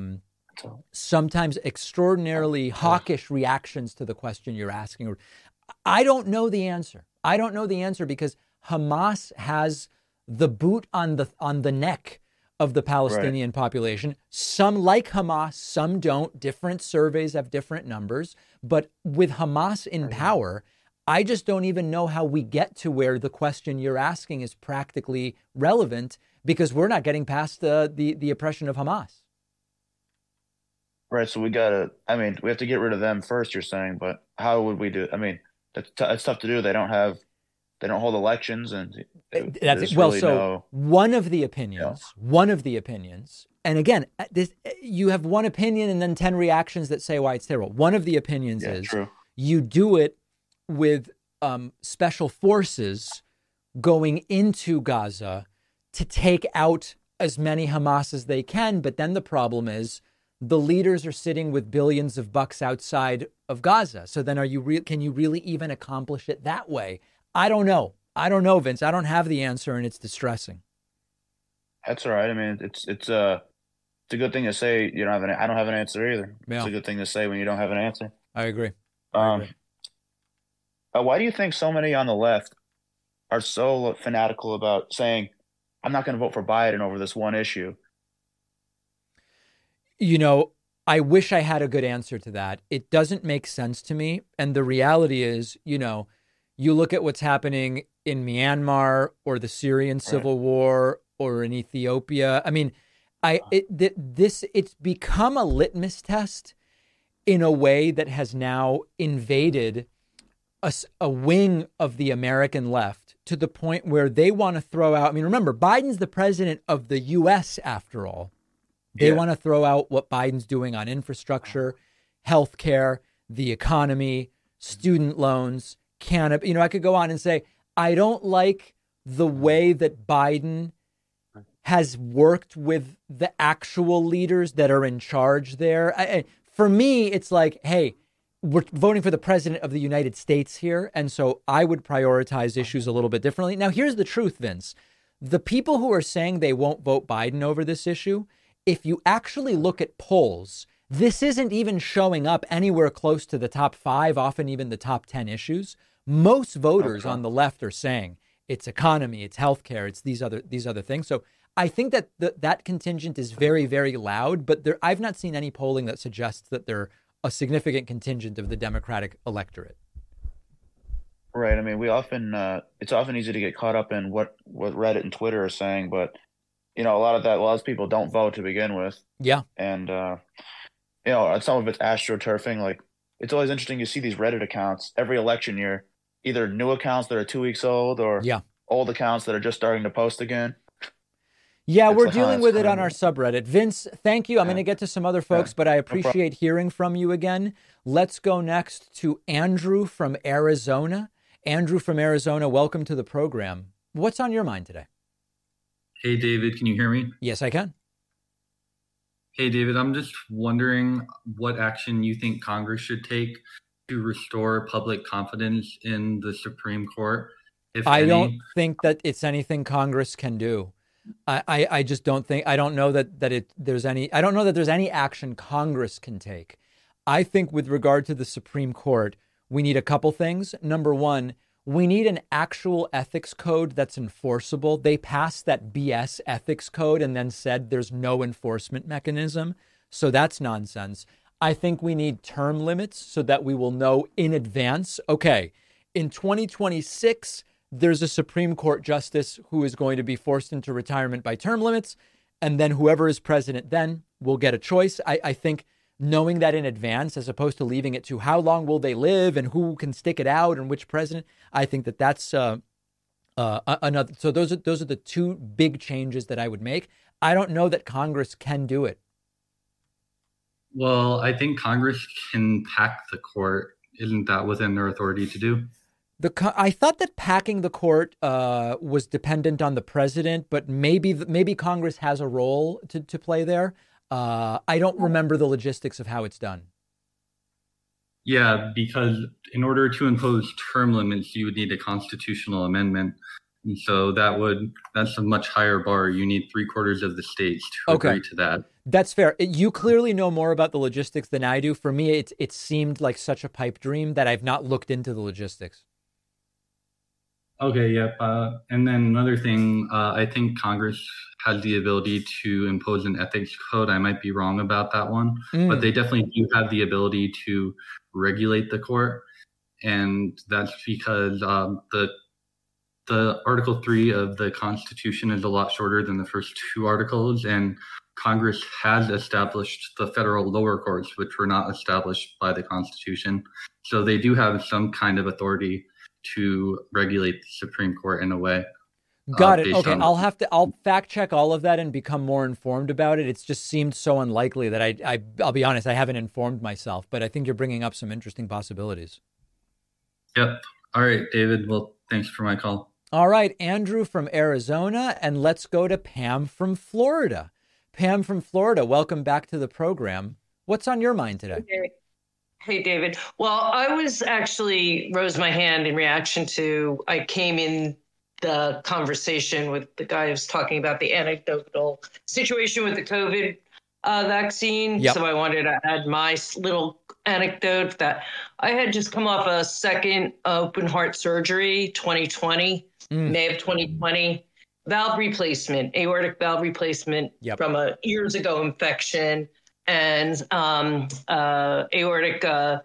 sometimes extraordinarily hawkish reactions to the question you're asking. I don't know the answer. I don't know the answer because Hamas has the boot on the neck of the Palestinian population. Some like Hamas, some don't. Different surveys have different numbers. But with Hamas in power, I just don't even know how we get to where the question you're asking is practically relevant, because we're not getting past the oppression of Hamas. Right. So we have to get rid of them first, you're saying, but how would we do it? I mean, it's tough to do. They don't hold elections, and one of the opinions, and again, you have one opinion and then 10 reactions that say why it's terrible. One of the opinions is you do it with special forces going into Gaza to take out as many Hamas as they can. But then the problem is the leaders are sitting with billions of bucks outside of Gaza. So then can you really even accomplish it that way? I don't know, Vince. I don't have the answer, and it's distressing. That's all right. I mean, it's it's a good thing to say you don't have I don't have an answer either. Yeah. It's a good thing to say when you don't have an answer. I agree. Why do you think so many on the left are so fanatical about saying, I'm not going to vote for Biden over this one issue? You know, I wish I had a good answer to that. It doesn't make sense to me. And the reality is, you know, you look at what's happening in Myanmar or the Syrian civil war or in Ethiopia. I mean, it's become a litmus test in a way that has now invaded a wing of the American left to the point where they want to throw out. I mean, remember, Biden's the president of the U.S. after all. They want to throw out what Biden's doing on infrastructure, healthcare, the economy, student loans, cannabis. You know, I could go on and say, I don't like the way that Biden has worked with the actual leaders that are in charge there. For me, it's like, hey, we're voting for the president of the United States here. And so I would prioritize issues a little bit differently. Now, here's the truth, Vince. The people who are saying they won't vote Biden over this issue, if you actually look at polls, this isn't even showing up anywhere close to the top 5, often even the top 10 issues. Most voters on the left are saying it's economy, it's healthcare, it's these other things. So I think that that contingent is very, very loud, but I've not seen any polling that suggests that they're a significant contingent of the Democratic electorate. Right. I mean, it's often easy to get caught up in what Reddit and Twitter are saying, but you know, a lot of people don't vote to begin with. Yeah. And, you know, some of it's astroturfing. Like, it's always interesting. You see these Reddit accounts every election year, either new accounts that are 2 weeks old or old accounts that are just starting to post again. Yeah, we're dealing with it on our subreddit. Vince, thank you. I'm going to get to some other folks, but I appreciate hearing from you again. Let's go next to Andrew from Arizona. Andrew from Arizona, welcome to the program. What's on your mind today? Hey, David, can you hear me? Yes, I can. Hey, David, I'm just wondering what action you think Congress should take to restore public confidence in the Supreme Court, if I any. don't think that it's anything Congress can do. I just don't think, I don't know that there's any action Congress can take. I think with regard to the Supreme Court, we need a couple things. Number one, we need an actual ethics code that's enforceable. They passed that BS ethics code and then said there's no enforcement mechanism. So that's nonsense. I think we need term limits so that we will know in advance, okay, in 2026, there's a Supreme Court justice who is going to be forced into retirement by term limits. And then whoever is president then will get a choice. I think knowing that in advance, as opposed to leaving it to how long will they live and who can stick it out and which president, I think that's another. So those are the two big changes that I would make. I don't know that Congress can do it. Well, I think Congress can pack the court. Isn't that within their authority to do? I thought that packing the court was dependent on the president, but maybe Congress has a role to play there. I don't remember the logistics of how it's done. Yeah, because in order to impose term limits, you would need a constitutional amendment. And so that's a much higher bar. You need 3/4 of the states to agree to that. That's fair. You clearly know more about the logistics than I do. For me, it seemed like such a pipe dream that I've not looked into the logistics. Okay, yep. And then another thing, I think Congress has the ability to impose an ethics code. I might be wrong about that one, but they definitely do have the ability to regulate the court. And that's because the Article 3 of the Constitution is a lot shorter than the first two articles, and Congress has established the federal lower courts, which were not established by the Constitution. So they do have some kind of authority to regulate the Supreme Court in a way. Got it. Okay, I'll fact check all of that and become more informed about it. It's just seemed so unlikely that I'll be honest, I haven't informed myself, but I think you're bringing up some interesting possibilities. Yep. All right, David. Well, thanks for my call. All right, Andrew from Arizona, and let's go to Pam from Florida. Pam from Florida, welcome back to the program. What's on your mind today? Okay. Hey, David. Well, I was actually rose my hand in reaction to, I came in the conversation with the guy who's talking about the anecdotal situation with the COVID vaccine. Yep. So I wanted to add my little anecdote that I had just come off a second open heart surgery, 2020, May of 2020, valve replacement, aortic valve replacement from a years ago infection, and aortic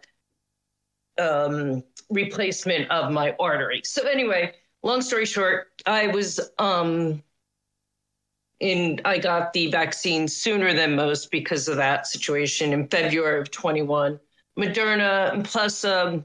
replacement of my artery. So anyway, long story short, I was I got the vaccine sooner than most because of that situation in February of 21. Moderna plus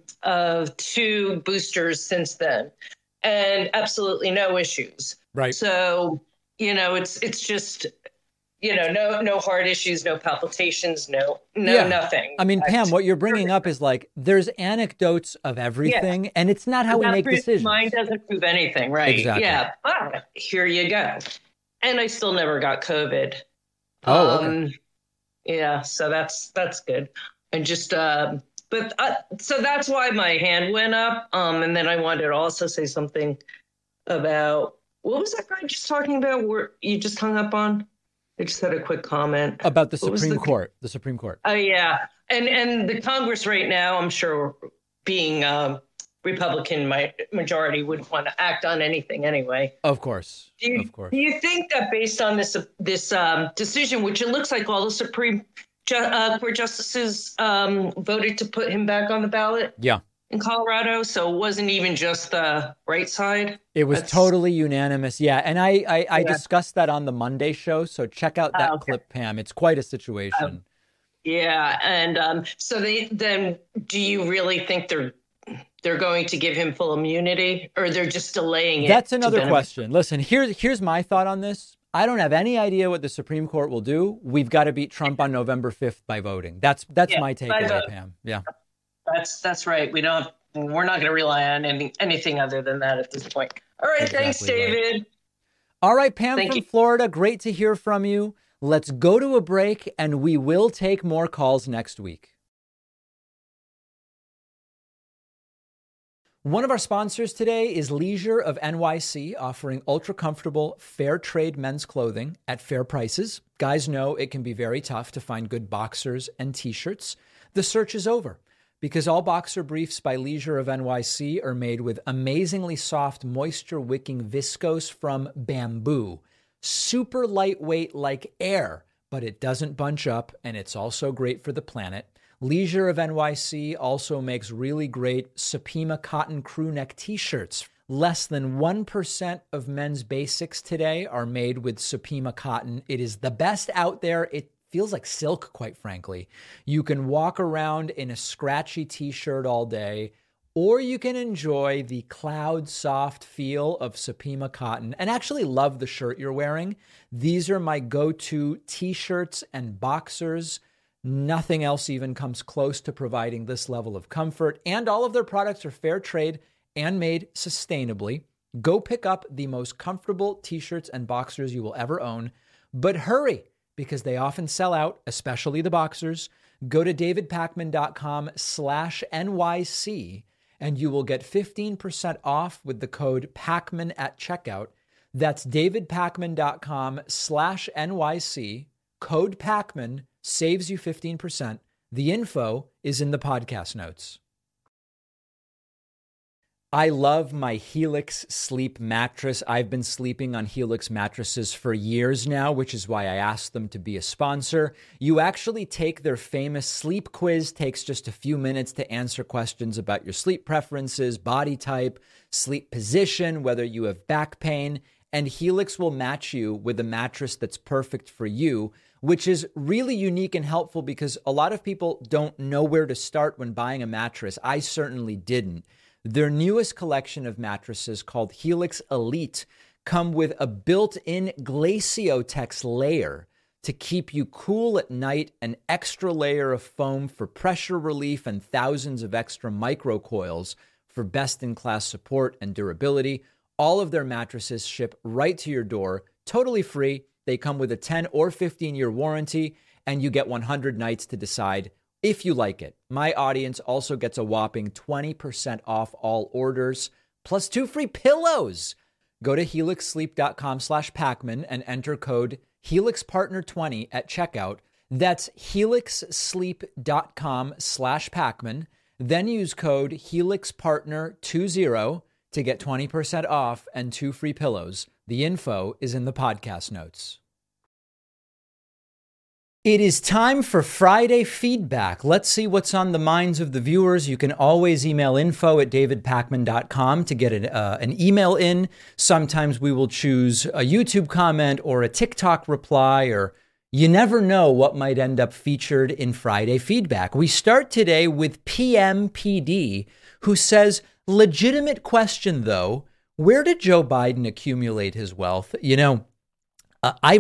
2 boosters since then, and absolutely no issues. Right. So, it's just, no heart issues, no palpitations, no nothing. I mean, Pam, what you're bringing up is like, there's anecdotes of everything, and it's not how we make decisions. Mine doesn't prove anything, right? Exactly. Yeah, but here you go. And I still never got COVID. Oh, okay. Yeah, so that's good. And just, so that's why my hand went up. And then I wanted to also say something about, what was that guy just talking about? Where you just hung up on? I just had a quick comment about the Supreme Court. The Supreme Court. Oh yeah, and the Congress right now, I'm sure, being Republican majority, would want to act on anything anyway. Of course. Do you think that based on this decision, which it looks like all the Supreme Court justices voted to put him back on the ballot? Yeah. In Colorado, so it wasn't even just the right side. It was totally unanimous. Yeah, and I discussed that on the Monday show, so check out that clip, Pam. It's quite a situation. Yeah, and so then do you really think they're going to give him full immunity, or they're just delaying it? That's another question. Listen, here's my thought on this. I don't have any idea what the Supreme Court will do. We've got to beat Trump on November 5th by voting. That's my takeaway, Pam. Yeah. That's right. We're not going to rely on anything other than that at this point. All right. Exactly. Thanks, David. Right. All right, Pam from Florida. Great to hear from you. Let's go to a break, and we will take more calls next week. One of our sponsors today is Leisure of NYC, offering ultra comfortable, fair trade men's clothing at fair prices. Guys know it can be very tough to find good boxers and t-shirts. The search is over, because all boxer briefs by Leisure of NYC are made with amazingly soft, moisture-wicking viscose from bamboo. Super lightweight like air, but it doesn't bunch up, and it's also great for the planet. Leisure of NYC also makes really great Supima cotton crew neck t-shirts. Less than 1% of men's basics today are made with Supima cotton. It is the best out there. It feels like silk, quite frankly. You can walk around in a scratchy t-shirt all day, or you can enjoy the cloud soft feel of Supima cotton and actually love the shirt you're wearing. These are my go-to t-shirts and boxers. Nothing else even comes close to providing this level of comfort, and all of their products are fair trade and made sustainably. Go pick up the most comfortable t-shirts and boxers you will ever own, but hurry, because they often sell out, especially the boxers. Go to davidpakman.com/NYC and you will get 15% off with the code PAKMAN at checkout. That's davidpakman.com/NYC. Code PAKMAN saves you 15%. The info is in the podcast notes. I love my Helix Sleep mattress. I've been sleeping on Helix mattresses for years now, which is why I asked them to be a sponsor. You actually take their famous sleep quiz, takes just a few minutes to answer questions about your sleep preferences, body type, sleep position, whether you have back pain, and Helix will match you with a mattress that's perfect for you, which is really unique and helpful because a lot of people don't know where to start when buying a mattress. I certainly didn't. Their newest collection of mattresses, called Helix Elite, come with a built-in Glaciotex layer to keep you cool at night, an extra layer of foam for pressure relief, and thousands of extra microcoils for best-in-class support and durability. All of their mattresses ship right to your door, totally free. They come with a 10 or 15-year warranty, and you get 100 nights to decide if you like it. My audience also gets a whopping 20% off all orders, plus 2 free pillows. Go to helixsleep.com/Pacman and enter code HelixPartner20 at checkout. That's helixsleep.com/Pacman. Then use code HelixPartner20 to get 20% off and 2 free pillows. The info is in the podcast notes. It is time for Friday feedback. Let's see what's on the minds of the viewers. You can always email info@davidpacman.com to get an email in. Sometimes we will choose a YouTube comment or a TikTok reply, or you never know what might end up featured in Friday feedback. We start today with PMPD, who says, legitimate question though, where did Joe Biden accumulate his wealth? You know, I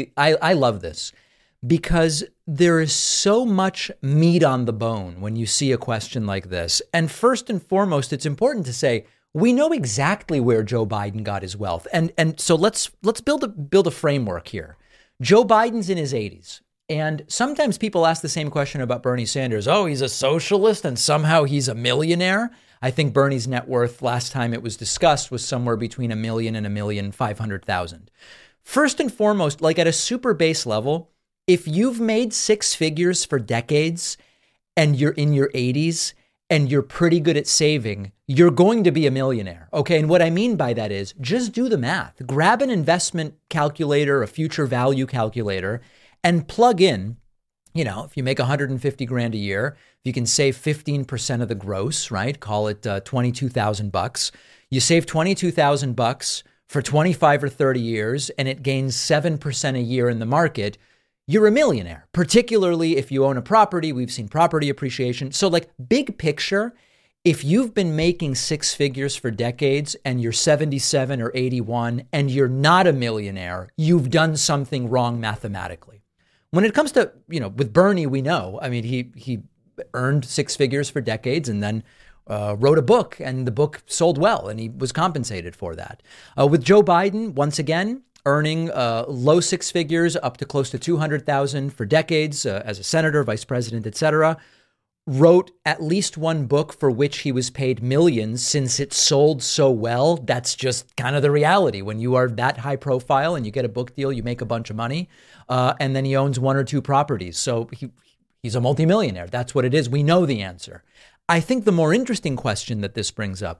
love this, because there is so much meat on the bone when you see a question like this. And first and foremost, it's important to say, we know exactly where Joe Biden got his wealth. And so let's build a framework here. Joe Biden's in his 80s. And sometimes people ask the same question about Bernie Sanders. Oh, he's a socialist and somehow he's a millionaire. I think Bernie's net worth last time it was discussed was somewhere between $1 million and $1,500,000. First and foremost, like at a super base level, if you've made 6 figures for decades and you're in your 80s and you're pretty good at saving, you're going to be a millionaire. Okay. And what I mean by that is just do the math. Grab an investment calculator, a future value calculator, and plug in, if you make 150 grand a year, you can save 15% of the gross, right? Call it $22,000. You save $22,000 for 25 or 30 years, and it gains 7% a year in the market. You're a millionaire, particularly if you own a property. We've seen property appreciation. So like big picture, if you've been making 6 figures for decades and you're 77 or 81 and you're not a millionaire, you've done something wrong mathematically. When it comes to, with Bernie, we know, I mean, he earned 6 figures for decades and then wrote a book, and the book sold well and he was compensated for that. With Joe Biden, once again, earning low 6 figures up to close to 200,000 for decades as a senator, vice president, etc. Wrote at least one book for which he was paid millions since it sold so well. That's just kind of the reality. When you are that high profile and you get a book deal, you make a bunch of money. And then he owns 1 or 2 properties. So he's a multimillionaire. That's what it is. We know the answer. I think the more interesting question that this brings up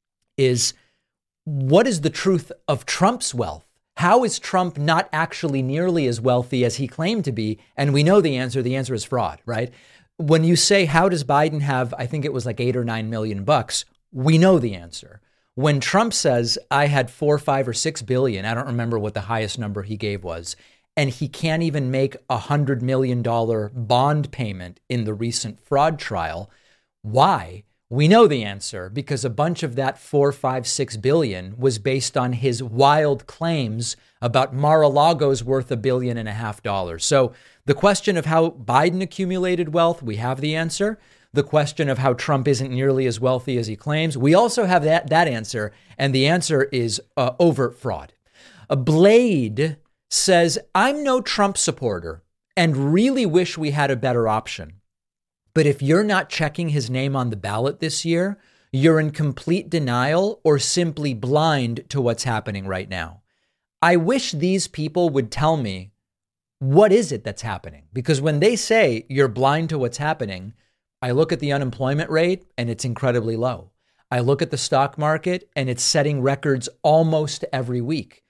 is, what is the truth of Trump's wealth? How is Trump not actually nearly as wealthy as he claimed to be? And we know the answer. The answer is fraud, right? When you say, how does Biden have, I think it was like $8 or $9 million bucks, we know the answer. When Trump says, I had 4, 5, or 6 billion, I don't remember what the highest number he gave was, and he can't even make $100 million bond payment in the recent fraud trial. Why? We know the answer, because a bunch of that 4, 5, 6 billion was based on his wild claims about Mar-a-Lago's worth $1.5 billion. So the question of how Biden accumulated wealth, we have the answer. The question of how Trump isn't nearly as wealthy as he claims, we also have that answer. And the answer is overt fraud. A Blade says, I'm no Trump supporter and really wish we had a better option. But if you're not checking his name on the ballot this year, you're in complete denial or simply blind to what's happening right now. I wish these people would tell me, what is it that's happening? Because when they say you're blind to what's happening, I look at the unemployment rate and it's incredibly low. I look at the stock market and it's setting records almost every week.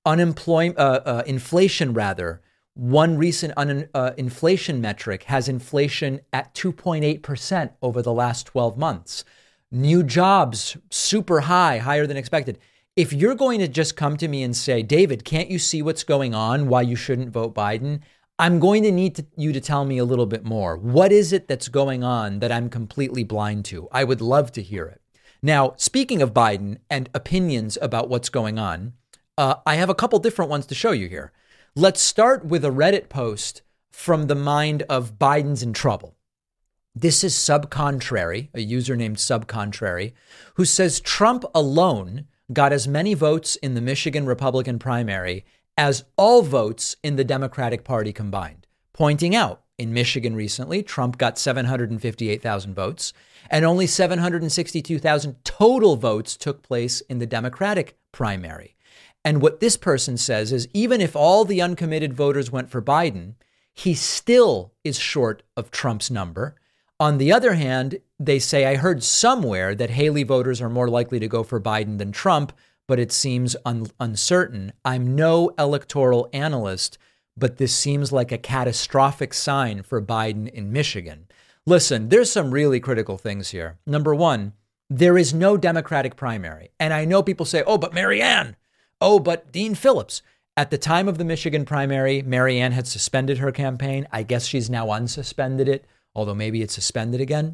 Inflation rather. One recent inflation metric has inflation at 2.8% over the last 12 months. New jobs, super high, higher than expected. If you're going to just come to me and say, David, can't you see what's going on, why you shouldn't vote Biden? I'm going to need you to tell me a little bit more. What is it that's going on that I'm completely blind to? I would love to hear it. Now, speaking of Biden and opinions about what's going on, I have a couple different ones to show you here. Let's start with a Reddit post from the mind of Biden's in trouble. This is Subcontrary, a user named Subcontrary, who says Trump alone got as many votes in the Michigan Republican primary as all votes in the Democratic Party combined, pointing out in Michigan recently, Trump got 758,000 votes and only 762,000 total votes took place in the Democratic primary. And what this person says is, even if all the uncommitted voters went for Biden, he still is short of Trump's number. On the other hand, they say, I heard somewhere that Haley voters are more likely to go for Biden than Trump, but it seems uncertain. I'm no electoral analyst, but this seems like a catastrophic sign for Biden in Michigan. Listen, there's some really critical things here. Number one, there is no Democratic primary. And I know people say, oh, but Marianne. Oh, but Dean Phillips. At the time of the Michigan primary, Marianne had suspended her campaign. I guess she's now unsuspended it, although maybe it's suspended again.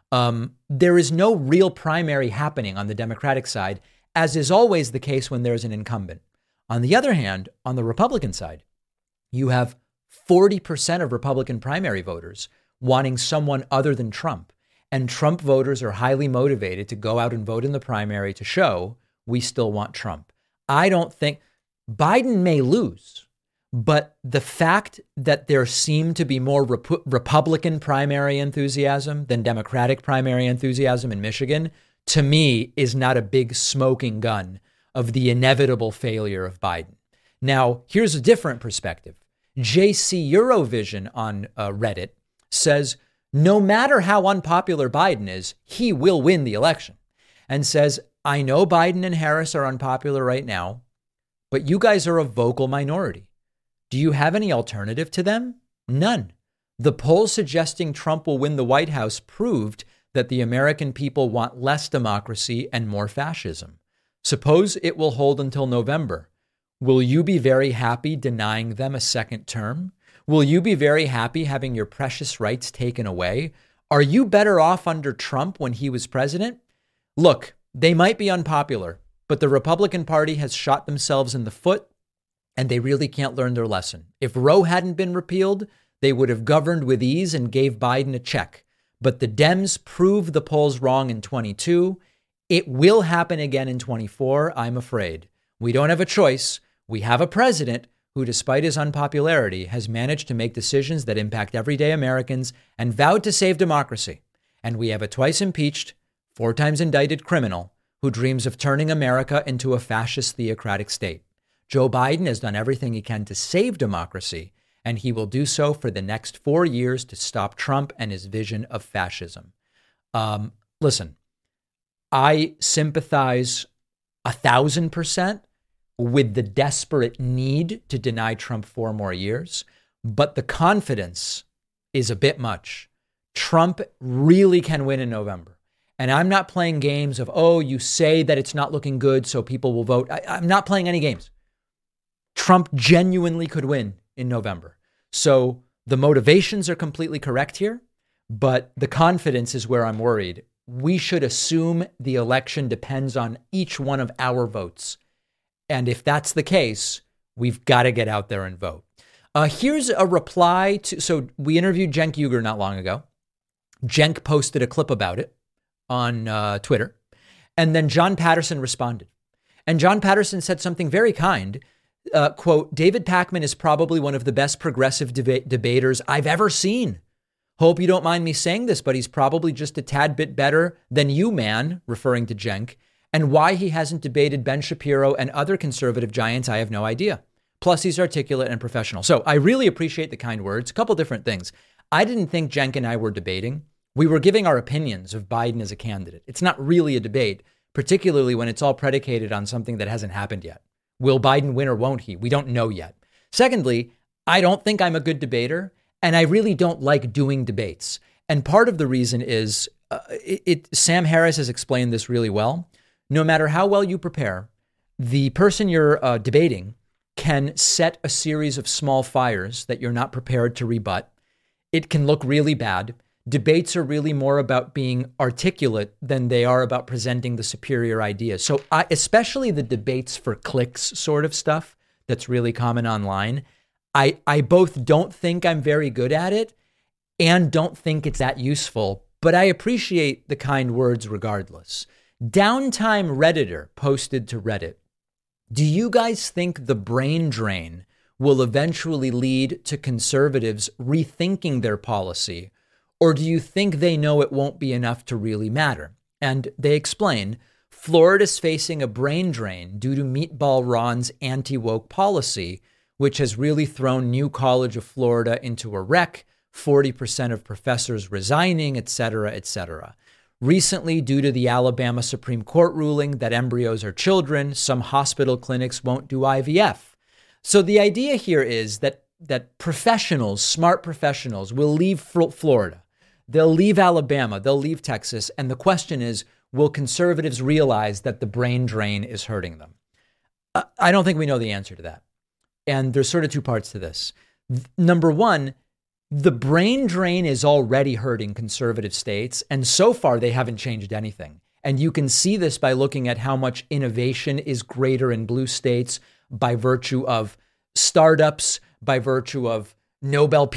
There is no real primary happening on the Democratic side, as is always the case when there's an incumbent. On the other hand, on the Republican side, you have 40% of Republican primary voters wanting someone other than Trump. And Trump voters are highly motivated to go out and vote in the primary to show we still want Trump. I don't think Biden may lose, but the fact that there seemed to be more Republican primary enthusiasm than Democratic primary enthusiasm in Michigan, to me, is not a big smoking gun of the inevitable failure of Biden. Now, here's a different perspective. JC Eurovision on Reddit says, no matter how unpopular Biden is, he will win the election, and says, I know Biden and Harris are unpopular right now, but you guys are a vocal minority. Do you have any alternative to them? None. The polls suggesting Trump will win the White House proved that the American people want less democracy and more fascism. Suppose it will hold until November. Will you be very happy denying them a second term? Will you be very happy having your precious rights taken away? Are you better off under Trump when he was president? Look, they might be unpopular, but the Republican Party has shot themselves in the foot, and they really can't learn their lesson. If Roe hadn't been repealed, they would have governed with ease and gave Biden a check. But the Dems proved the polls wrong in 22. It will happen again in 24, I'm afraid. We don't have a choice. We have a president who, despite his unpopularity, has managed to make decisions that impact everyday Americans and vowed to save democracy. And we have a twice impeached, 4 times indicted criminal who dreams of turning America into a fascist theocratic state. Joe Biden has done everything he can to save democracy, and he will do so for the next 4 years to stop Trump and his vision of fascism. Listen, I sympathize 1,000% with the desperate need to deny Trump 4 more years, but the confidence is a bit much. Trump really can win in November. And I'm not playing games of, oh, you say that it's not looking good, so people will vote. I'm not playing any games. Trump genuinely could win in November. So the motivations are completely correct here, but the confidence is where I'm worried. We should assume the election depends on each one of our votes. And if that's the case, we've got to get out there and vote. Here's a reply to, so we interviewed Cenk Uygur not long ago. Cenk posted a clip about it on Twitter. And then John Patterson responded. And John Patterson said something very kind. Quote, David Pakman is probably one of the best progressive debaters I've ever seen. Hope you don't mind me saying this, but he's probably just a tad bit better than you, man, referring to Cenk. And why he hasn't debated Ben Shapiro and other conservative giants, I have no idea. Plus, he's articulate and professional. So I really appreciate the kind words. A couple different things. I didn't think Cenk and I were debating. We were giving our opinions of Biden as a candidate. It's not really a debate, particularly when it's all predicated on something that hasn't happened yet. Will Biden win or won't he? We don't know yet. Secondly, I don't think I'm a good debater, and I really don't like doing debates. And part of the reason is, Sam Harris has explained this really well. No matter how well you prepare, the person you're debating can set a series of small fires that you're not prepared to rebut. It can look really bad. Debates are really more about being articulate than they are about presenting the superior idea. So especially the debates for clicks sort of stuff that's really common online, I both don't think I'm very good at it and don't think it's that useful, but I appreciate the kind words regardless. Downtime Redditor posted to Reddit, do you guys think the brain drain will eventually lead to conservatives rethinking their policy? Or do you think they know it won't be enough to really matter? And they explain, Florida's facing a brain drain due to Meatball Ron's anti-woke policy, which has really thrown New College of Florida into a wreck, 40% of professors resigning, et cetera, et cetera. Recently, due to the Alabama Supreme Court ruling that embryos are children, some hospital clinics won't do IVF. So the idea here is that professionals, smart professionals, will leave Florida. They'll leave Alabama. They'll leave Texas. And the question is, will conservatives realize that the brain drain is hurting them? I don't think we know the answer to that. And there's sort of two parts to this. Number one, the brain drain is already hurting conservative states, and so far they haven't changed anything. And you can see this by looking at how much innovation is greater in blue states by virtue of startups, by virtue of Nobel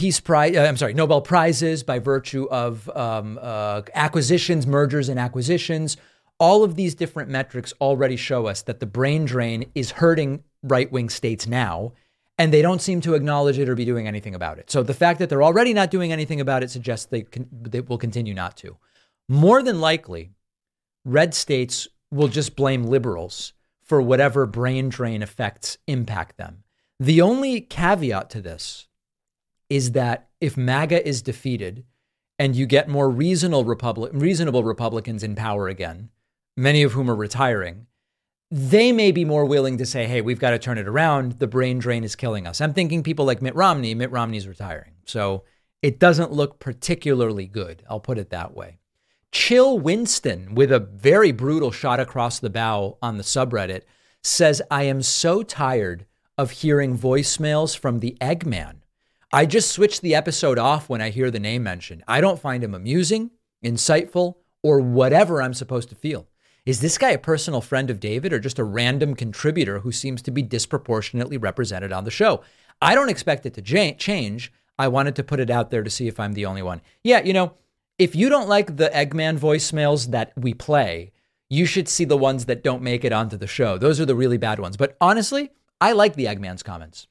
Prizes, by virtue of acquisitions, mergers and acquisitions. All of these different metrics already show us that the brain drain is hurting right-wing states now, and they don't seem to acknowledge it or be doing anything about it. So the fact that they're already not doing anything about it suggests they will continue not to. More than likely, red states will just blame liberals for whatever brain drain effects impact them. The only caveat to this is that if MAGA is defeated and you get more reasonable Republicans in power again, many of whom are retiring, they may be more willing to say, hey, we've got to turn it around. The brain drain is killing us. I'm thinking people like Mitt Romney. Mitt Romney's retiring. So it doesn't look particularly good. I'll put it that way. Chill Winston, with a very brutal shot across the bow on the subreddit, says, I am so tired of hearing voicemails from the Eggman. I just switch the episode off when I hear the name mentioned. I don't find him amusing, insightful, or whatever I'm supposed to feel. Is this guy a personal friend of David or just a random contributor who seems to be disproportionately represented on the show? I don't expect it to change. I wanted to put it out there to see if I'm the only one. Yeah, if you don't like the Eggman voicemails that we play, you should see the ones that don't make it onto the show. Those are the really bad ones. But honestly, I like the Eggman's comments.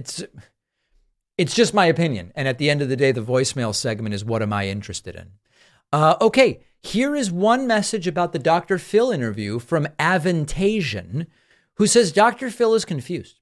It's just my opinion. And at the end of the day, the voicemail segment is what am I interested in? Okay, here is one message about the Dr. Phil interview from Avantasian, who says Dr. Phil is confused.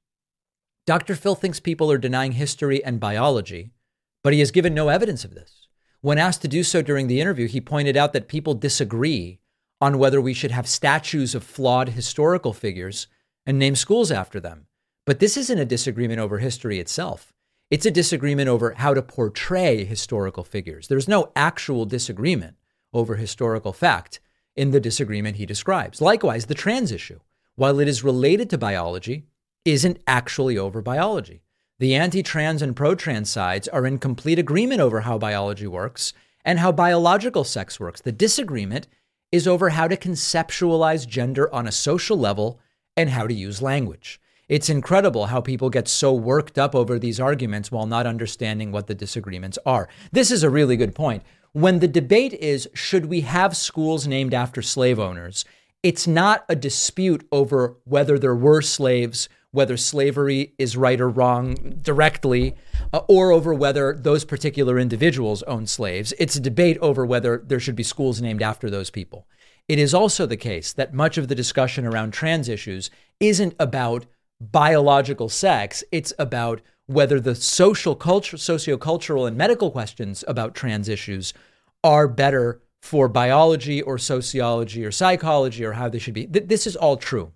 Dr. Phil thinks people are denying history and biology, but he has given no evidence of this. When asked to do so during the interview, he pointed out that people disagree on whether we should have statues of flawed historical figures and name schools after them. But this isn't a disagreement over history itself. It's a disagreement over how to portray historical figures. There's no actual disagreement over historical fact in the disagreement he describes. Likewise, the trans issue, while it is related to biology, isn't actually over biology. The anti-trans and pro-trans sides are in complete agreement over how biology works and how biological sex works. The disagreement is over how to conceptualize gender on a social level and how to use language. It's incredible how people get so worked up over these arguments while not understanding what the disagreements are. This is a really good point. When the debate is, should we have schools named after slave owners, it's not a dispute over whether there were slaves, whether slavery is right or wrong directly, or over whether those particular individuals own slaves. It's a debate over whether there should be schools named after those people. It is also the case that much of the discussion around trans issues isn't about biological sex. It's about whether the sociocultural and medical questions about trans issues are better for biology or sociology or psychology or how they should be. This is all true.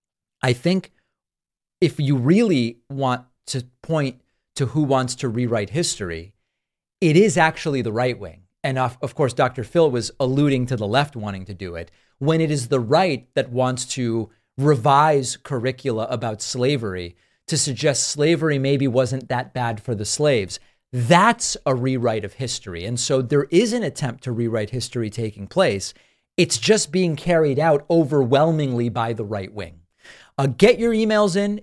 I think if you really want to point to who wants to rewrite history, it is actually the right wing. And of course, Dr. Phil was alluding to the left wanting to do it, when it is the right that wants to revise curricula about slavery to suggest slavery maybe wasn't that bad for the slaves. That's a rewrite of history. And so there is an attempt to rewrite history taking place. It's just being carried out overwhelmingly by the right wing. Get your emails in,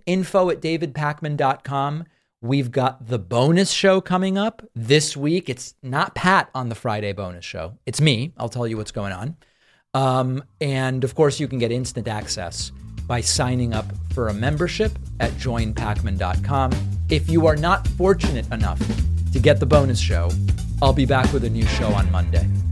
info@davidpakman.com. We've got the bonus show coming up this week. It's not Pat on the Friday bonus show. It's me. I'll tell you what's going on. And of course, you can get instant access by signing up for a membership at joinpakman.com. If you are not fortunate enough to get the bonus show, I'll be back with a new show on Monday.